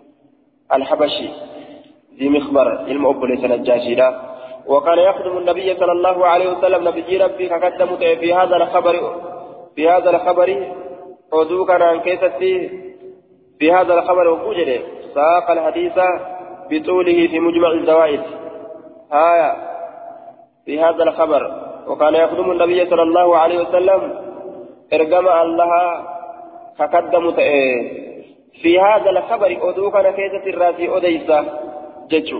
الحبشي ذي مخبر المؤب ليس نجاشي لا وكان يخدم النبي صلى الله عليه وسلم نبي ربي كقدم في هذا الخبر في هذا الخبر عدوك عن كيستي في هذا الخبر وجده ساق الحديث بطوله في مجمع الزوائد آية في هذا الخبر وكان يخدم النبي صلى الله عليه وسلم ارجم الله فقدم في هذا الخبر أدوك نكيسة الراسي أديسة جتشو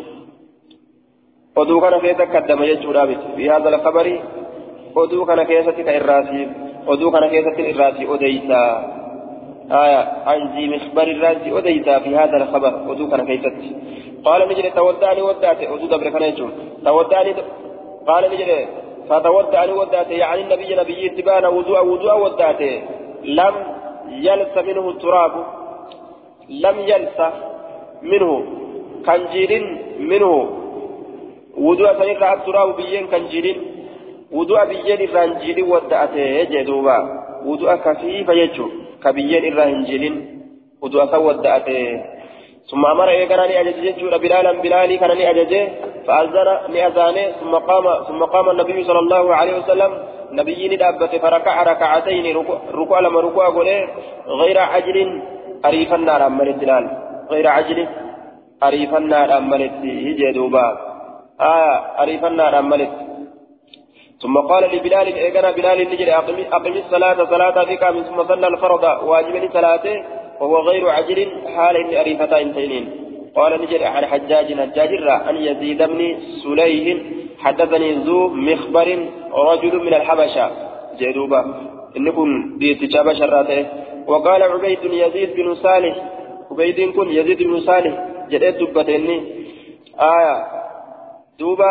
أدوك نكيسة قدم جتشو رابط في هذا الخبر أدوك نكيسة الراسي أدوك نكيسة الراسي أديسة آية عن ذي مخبر الراسي أديسة في هذا الخبر أدوك نكيسة قال نجري تودعني ودعت أدود أبركنيتم تودعني قال نجري فتودعني ودعت يعني النبي نبي اتبان وضوء وضوء ودعت لم يلس منه التراب لم يلس منه كنجير منه وضوء سنقع التراب بيين كنجير وضوء بيين الرنجير ودعت يجدوبا وضوء كفيف يجو كبيين الرنجير وضوء سودعت ثم أمر إيقانني أججه بلالا بلالي كانني أججه فأذن لأذانه ثم قام ثم قام النبي صلى الله عليه وسلم نبي ندابة فركع ركعتين ركوع لما ركوع قوله غير عجل أريف النار أمال الدلال غير عجل أريف النار أمال الهجدوبا آه أريفنا أملت ثم قال لبلال إيقنا بلال نجري أقم الصلاة صلاة فيك من ثم صلى الفرض واجبني صلاته وهو غير عجل حال إن أريفتا انتينين قال نجري عن حجاج حجاج أن يزيد بن سليه حدثني ذو مخبر رجل من الحبشة جدوبا إنكم بيتشابه شراته وقال عبيد يزيد بن صالح عبيد كن يزيد بن صالح جدت دبتني آية دوبا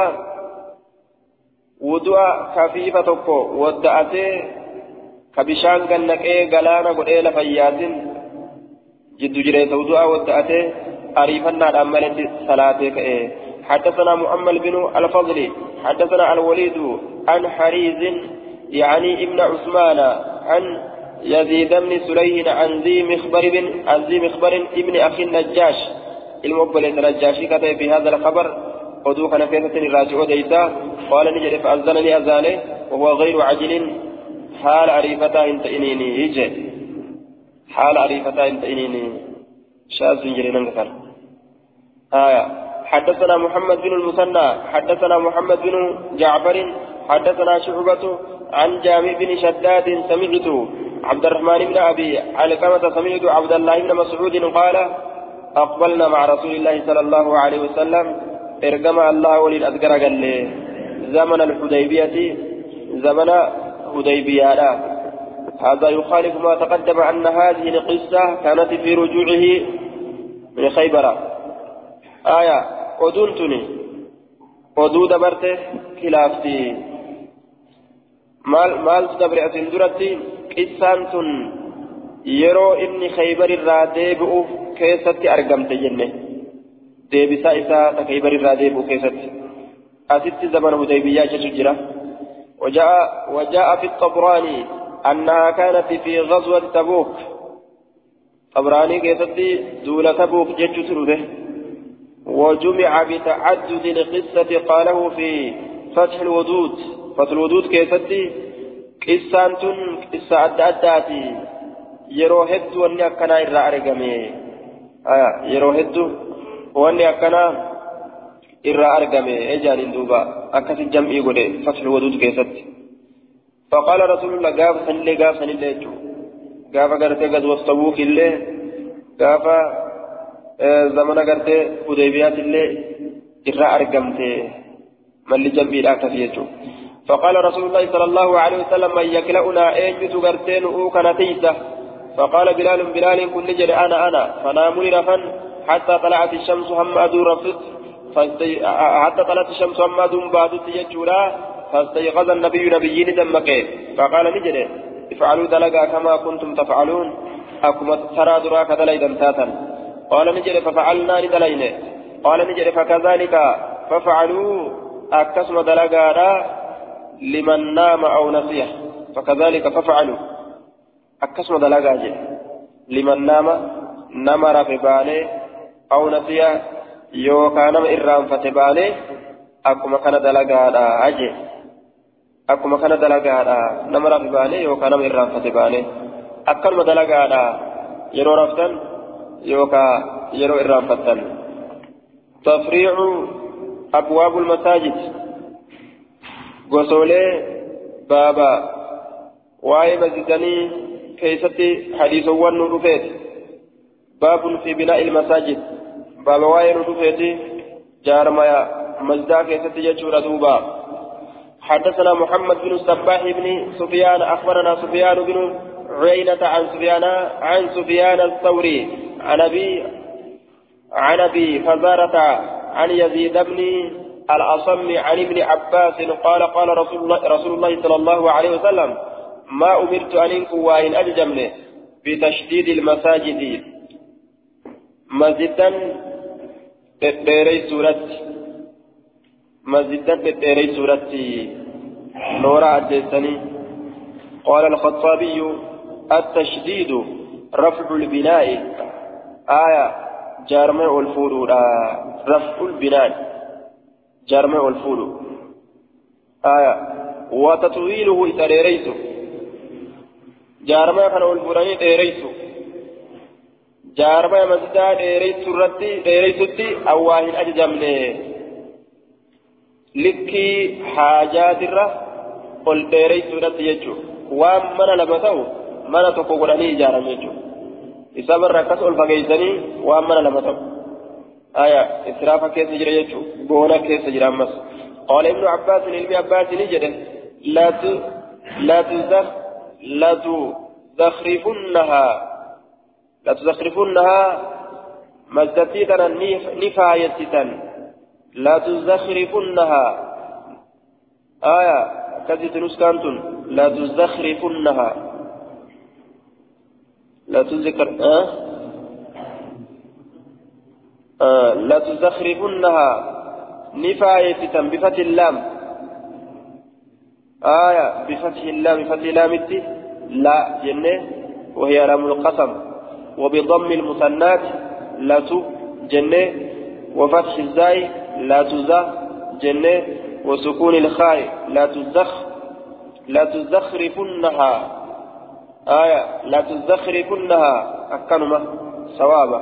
ودعا خفيفة تكو ودعته كبشان كنكي غلانا قديل فياتين جد جريت ودعا ودعته أريفنا الأمالة صلاتك إيه حدثنا مؤمل بن الفضل حدثنا الوليد عن حريز يعني ابن عثمان عن يزيد بن سليه عن ذي مخبر بن عن ذي مخبر ابن أخي النجاش المقبل النجاشي كتب في هذا الخبر ودوك نفيسة الراجع ديسا قال نجد فأذنني أذانه وهو غير عجل حال عريفتا انت إنيني يجي حال عريفتا انت إنيني شاذ جرينا نكر آية حدثنا محمد بن المثنى حدثنا محمد بن جعفر حدثنا شعبة عن جامع بن شداد سمعت عبد الرحمن بن أبي علقمة سمعت عبد الله بن مسعود قال أقبلنا مع رسول الله صلى الله عليه وسلم ارجم الله ولي الأذكر قال لي زمن الحديبية زمن حديبية لا هذا يخالف ما تقدم أن هذه القصة كانت في رجوعه من خيبر آية ودنتني ودود برته خلافتي مال مال تدبر أتندرتي قصة يرو إن خيبر الرادب كيست أرقمت جنة deebisaa isaa takaybar irraa deebi'u keessatti asitti zamana hudaybiyaa jechu jira وجاء وجاء في الطبراني أنها كانت في غزوة تبوك طبراني كيستي دولة تبوك جج سروده وجمع بتعدد القصة قاله في فتح الودود فتح الودود كيستي قصة قصة أداتي يروهد واني أكنا إرى أرقمي آه يروهد واني أكنا إرى أرقمي إجان دوبا أكس الجمعي قولي فتح الودود كيست فقال رسول الله قاف سنلي قاف سنلي جو قاف قرتي قد وصبوك اللي قاف اه زمن قرتي حديبيات اللي إرى أرقمتي من اللي جنبي الأكس يجو فقال رسول الله صلى الله عليه وسلم من يكلأنا أيجت قرتين أوكنا تيسة فقال بلال بلال كن نجري أنا أنا فنامني رفن حتى طلعت الشمس هم أدور رفض حتى طلعت الشمس هم أدور بعد تيجورا فاستيقظ النبي نبيين دمك فقال نجري افعلوا دلقا كما كنتم تفعلون أكما ترى دراك دليدا تاتا قال نجري ففعلنا ندلين قال نجري فكذلك ففعلوا أكسم دلقا لمن نام أو نسيه فكذلك ففعلوا أكسم دلقا لمن نام نمر في باله أو نسيه يوكا نم إرام فتباله أكما كان دلقا أجي أكما كان دلقا نمر في باله يوكا نم إرام فتباله أكما دلقا يرو رفتن يوكا يرو إرام فتن تفريع أبواب المساجد غسولي بابا واي مسجدني كيستي حديث ون رفيت باب في بناء المساجد بابا واي رفيت جارمايا مسجدا كيستي يجور دوبا حدثنا محمد بن الصباح بن سفيان أخبرنا سفيان بن عيينة عن سفيان عن سفيان الثوري عن أبي عن أبي فزارة عن يزيد بن الأصم عن ابن عباس قال قال رسول الله, رسول الله صلى الله عليه وسلم ما أمرت أن انكو وإن أجزمني بتشديد المساجد مسجدا تديري سورة مسجدا تديري سورة نورا الجسني قال الخطابي التشديد رفع البناء آية جارمع الفرود رفع البناء جارمع الفول آية وتطويله إتريريسو جارمع كان الفلاني إتريريسو جارمع مسجد إتريريسو رتي إتريريسو تي أواهن أجزمني لكي حاجات الره قل ديري سورة يجو وان من لمتو من تقوغراني إجارة يجو إساب الركس الفقيساني وان من لمتو آية إسرافة كيس جرى يجو بونا كيس جرى أمس قال ابن عباس لابن عباس نجد لا ت لا تزخ لا تزخرفنها لا تزخرفنها مزدتيتنا نفايتتا لا تزخرفنها آية كذي تنسكانتن لا تزخرفنها لا تذكر آه؟ آه لا تزخرفنها نفايتتا بفتح اللام آية بفتح اللام بفتح اللام لا جنة وهي لام القسم وبضم المثنات لا ت جنة وفتح الزاي لا تزا جنة وسكون الخاء لا تزخ لا تزخرفنها آية لا تزخرفنها أكنما صوابا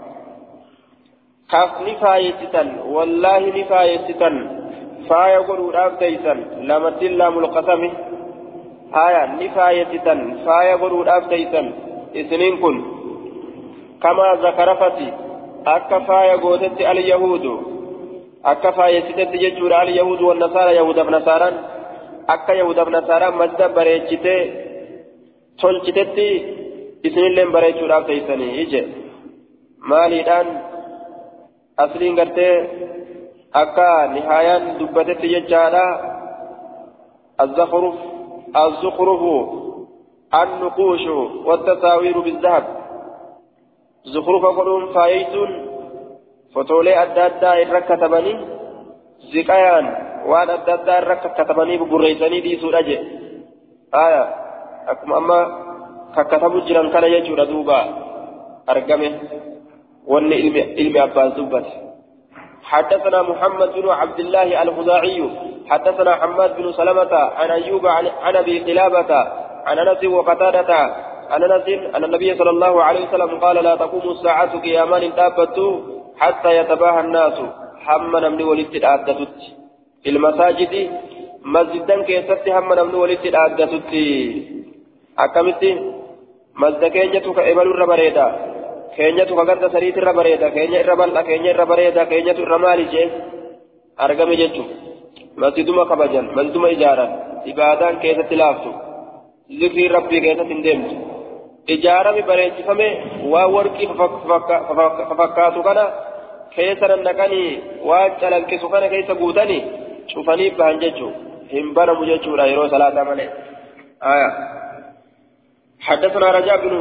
كاف نفايتتا والله نفايتتا فايا قلوا الأفتيسا لما تلام القسم آية نفايتتا فايا قلوا الأفتيسا اثنين كن كما ذكرفتي أكا فايا قوتت اليهود أكا فايا ستت يجور اليهود والنصارى يهود بنصارى أكا يهود بنصارى مجد بريتشتي تولشتتي اثنين لين بريتشور الأفتيساني يجي مالي الآن أصلين قرتي أكا نهاية دبتت يجارا الزخرف الزخرف النقوش والتصاوير بالذهب زخرف قلون فايتون فتولي أدادا الركتبني زكايان وان أدادا الركتبني ببريساني دي سورة آية أكما أما ككتبوا جران كان يجور دوبا أرقمه وان علم أباس دوبته حدثنا محمد بن عبد الله الخزاعي حدثنا حماد بن سلمة عن أيوب عن أبي قلابة عن أنس وقتادة عن أنس أن النبي صلى الله عليه وسلم قال لا تقوم الساعة قيامان تابت حتى يتباهى الناس حمنا من ولد الآدتت في المساجد مسجدا كيست حمنا من ولد الآدتت أكملت مسجد كينيتك إبل الربريدا كينيتك قرد سريت الربريدا كينيت الربل كينيت الربريدا كينيت الرمالي جيس أرقم جيتو مسجد ما كبجن مسجد ما إجارة إبادان كيست لافتو ذكر ربي كيست اندمت إجارة ببريد فمي ووركي ففكاتو كنا كيسر النكاني واجل الكسو كنا كيس قوتاني شوفاني بهنججو همبانا مججو لا يرو صلاة مالي آية حدثنا رجاء بن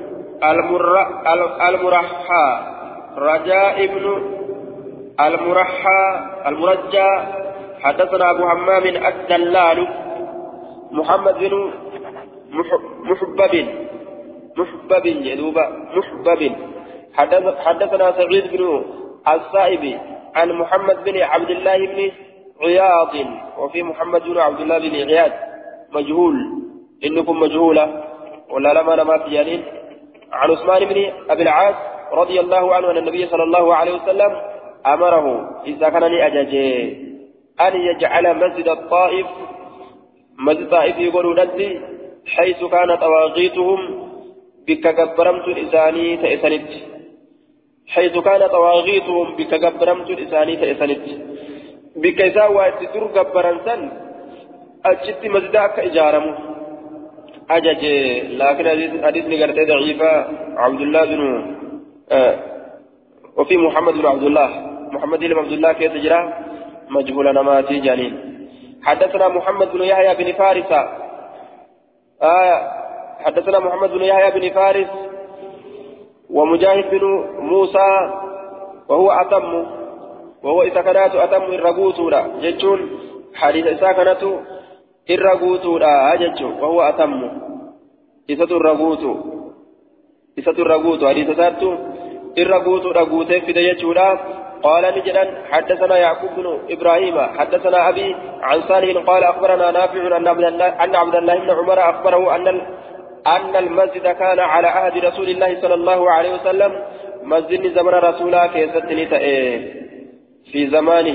المرحى رجاء بن المرحى المرجى حدثنا أبو همام الدلال محمد بن محبب محبب يدوبا محبب حدثنا سعيد بن السائب عن محمد بن عبد الله بن عياض وفي محمد بن عبد الله بن عياض مجهول إنكم مجهولة ولا لما لما تجانين عن عثمان بن أبي العاص رضي الله عنه أن النبي صلى الله عليه وسلم أمره إذا كان لأجاجه أن يجعل مسجد الطائف مسجد الطائف يقول ندي حيث كانت أواقيتهم بك قبرمت الإساني تأسنت حيث كان طواغيتهم بك قبرمت الإساني تأسنت بك إذا واتدر قبرنسا أجدت مزداك إجارمه أجج لكن حديث نقرت ضعيفة عبد الله بن آه وفي محمد بن عبد الله محمد بن عبد الله كيف تجرى مجهول نماتي جانين حدثنا محمد بن يحيى بن فارس آه حدثنا محمد بن يحيى بن فارس ومجاهد بن موسى وهو أتم وهو إذا كانت أتم الرقوتورا جتون حديث إذا كانت الرقوتورا جتون وهو أتم إذا الرقوت إذا الرقوت حديث ذاته الرقوت رقوت في ديتورا قال نجدا حدثنا يعقوب بن إبراهيم حدثنا أبي عن صالح قال أخبرنا نافع أن عبد الله أن عبد الله بن عمر أخبره أن أن المسجد كان على عهد رسول الله صلى الله عليه وسلم مسجد زمن رسوله كيستني في زمانه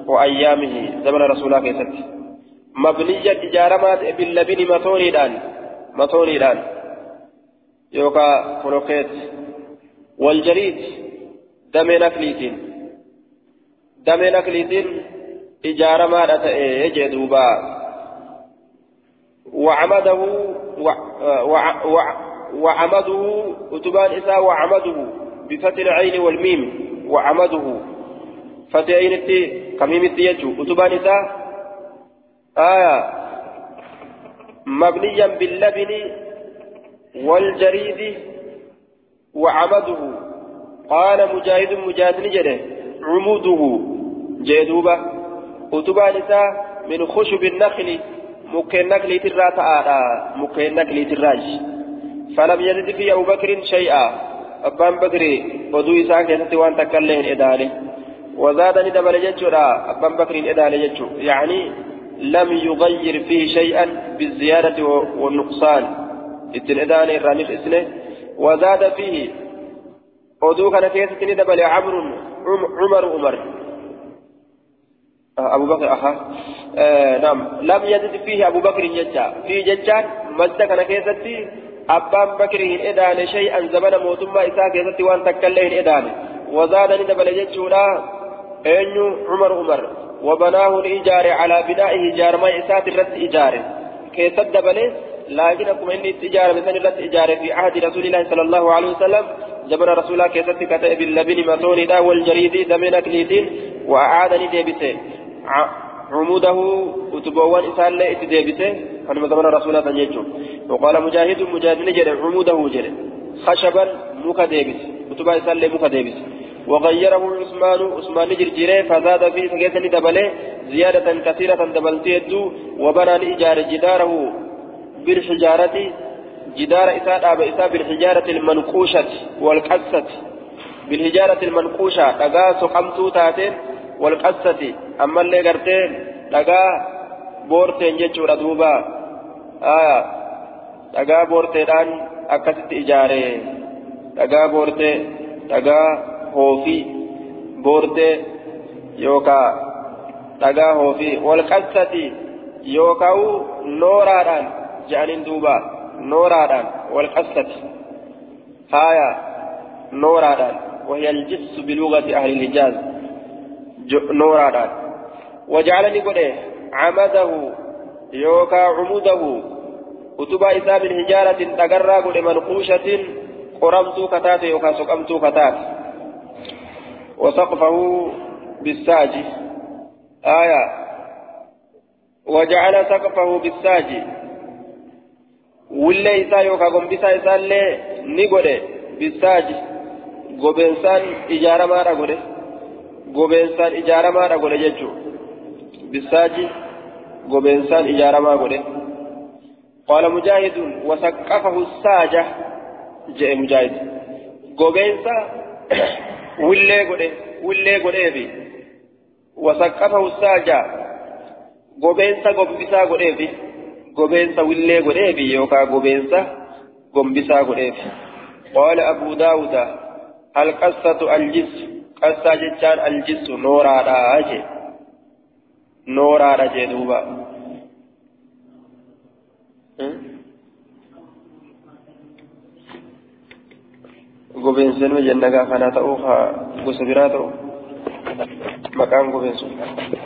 وأيامه زمن رسول الله كيست مبنية إجارمات باللبن مطونيدان مطونيدان يوكا فلوكيت والجريد دم نكليتين دم نكليتين إجارمات يجدوبا وعمده و... و... و... وعمده أتبان إساء وعمده بفتح العين والميم وعمده فتح عين التي كميم التيجو أتبان إساء آية مبنيا باللبن والجريد وعمده قال مجاهد مجاهد نجده عموده جيدوبة أتبان إساء من خشب النخل مكين نقلي ترى تعالى مكين نقلي تراج فلم يزد في أبو بكر شيئا أبان بكر ودو إساء كيست وان تكلين إدالي وزادني دبل ججرا أبان بكر إدالي ججو يعني لم يغير فيه شيئا بالزيادة والنقصان إتن إدالي الرانيف إسنه وزاد فيه ودو كان كيست دبل عمر عمر عمر أبو بكر أخا آه نعم لم يزد فيه أبو بكر ججا في ججان مزد كان كيستي أبان بكر إدان شيئا زمن موتما إساء كيستي وان تكلين إدان وزادني دبل ججولا أنيو عمر عمر وبناه الإجار على بنائه جار ما إساء الرد إجار كيست دبل لكن أكم إني إجار مثل الرد إجار في عهد رسول الله صلى الله عليه وسلم زمن رسول الله كيستي كتب باللبن مطوني دا والجريد دمنا كليتين وأعادني ديبسين عموده وتبوان إسال لا إتدابته أنا مدمر رسول الله تنجيشه وقال مجاهد مجاهد نجد عموده جري خشبا مكدابس وتبا إسال لا مكدابس وغيره عثمان عثمان نجر جري فزاد فيه فكيسني دبله زيادة كثيرة دبلتيد وبنى لإجار جداره بالحجارة جدار إسال أبا إسال بالحجارة المنقوشة والقسة بالحجارة المنقوشة تقاس قمتو تاتين والقصة أما اللي قرتين لقى بورتين جيتشورا دوبا آه لقى بورتين أكست إجارة لقى بورتين لقى هوفي بورتين يوكا لقى هوفي والقصة يوكاو نورادان جانين دوبا نورادان والقصة هايا نورادان وهي الجس بلغة أهل الحجاز نورا وجعلني قد عمده يوكا عموده كتب إساب الحجارة تقرى قد منقوشة قرمت كتات يوكا سقمت كتات وسقفه بالساج آية وجعل سقفه بالساج ولا إسا يوكا قنبسا إسا اللي نقول بالساج قبنسان إجارة ما رقل gobeensaan ijaaramaadha godhe jechuun bisaaji gobeensaan ijaaramaa godhe qaala mujaahidun wasaqqafahu saaja jedhe mujaahid gobeensa willee godhe willee godheefi wasaqqafahu saaja gobeensa gombisaa godheefi gobeensa willee godheefi yookaan gobeensa gombisaa godheefi qaala abuu daawuda alqassatu aljis قصة جتان الجس نورا راجي نورا راجي دوبا قبين سنو جنة كافانا تأوخا قصبرا تأو مكان قبين سنو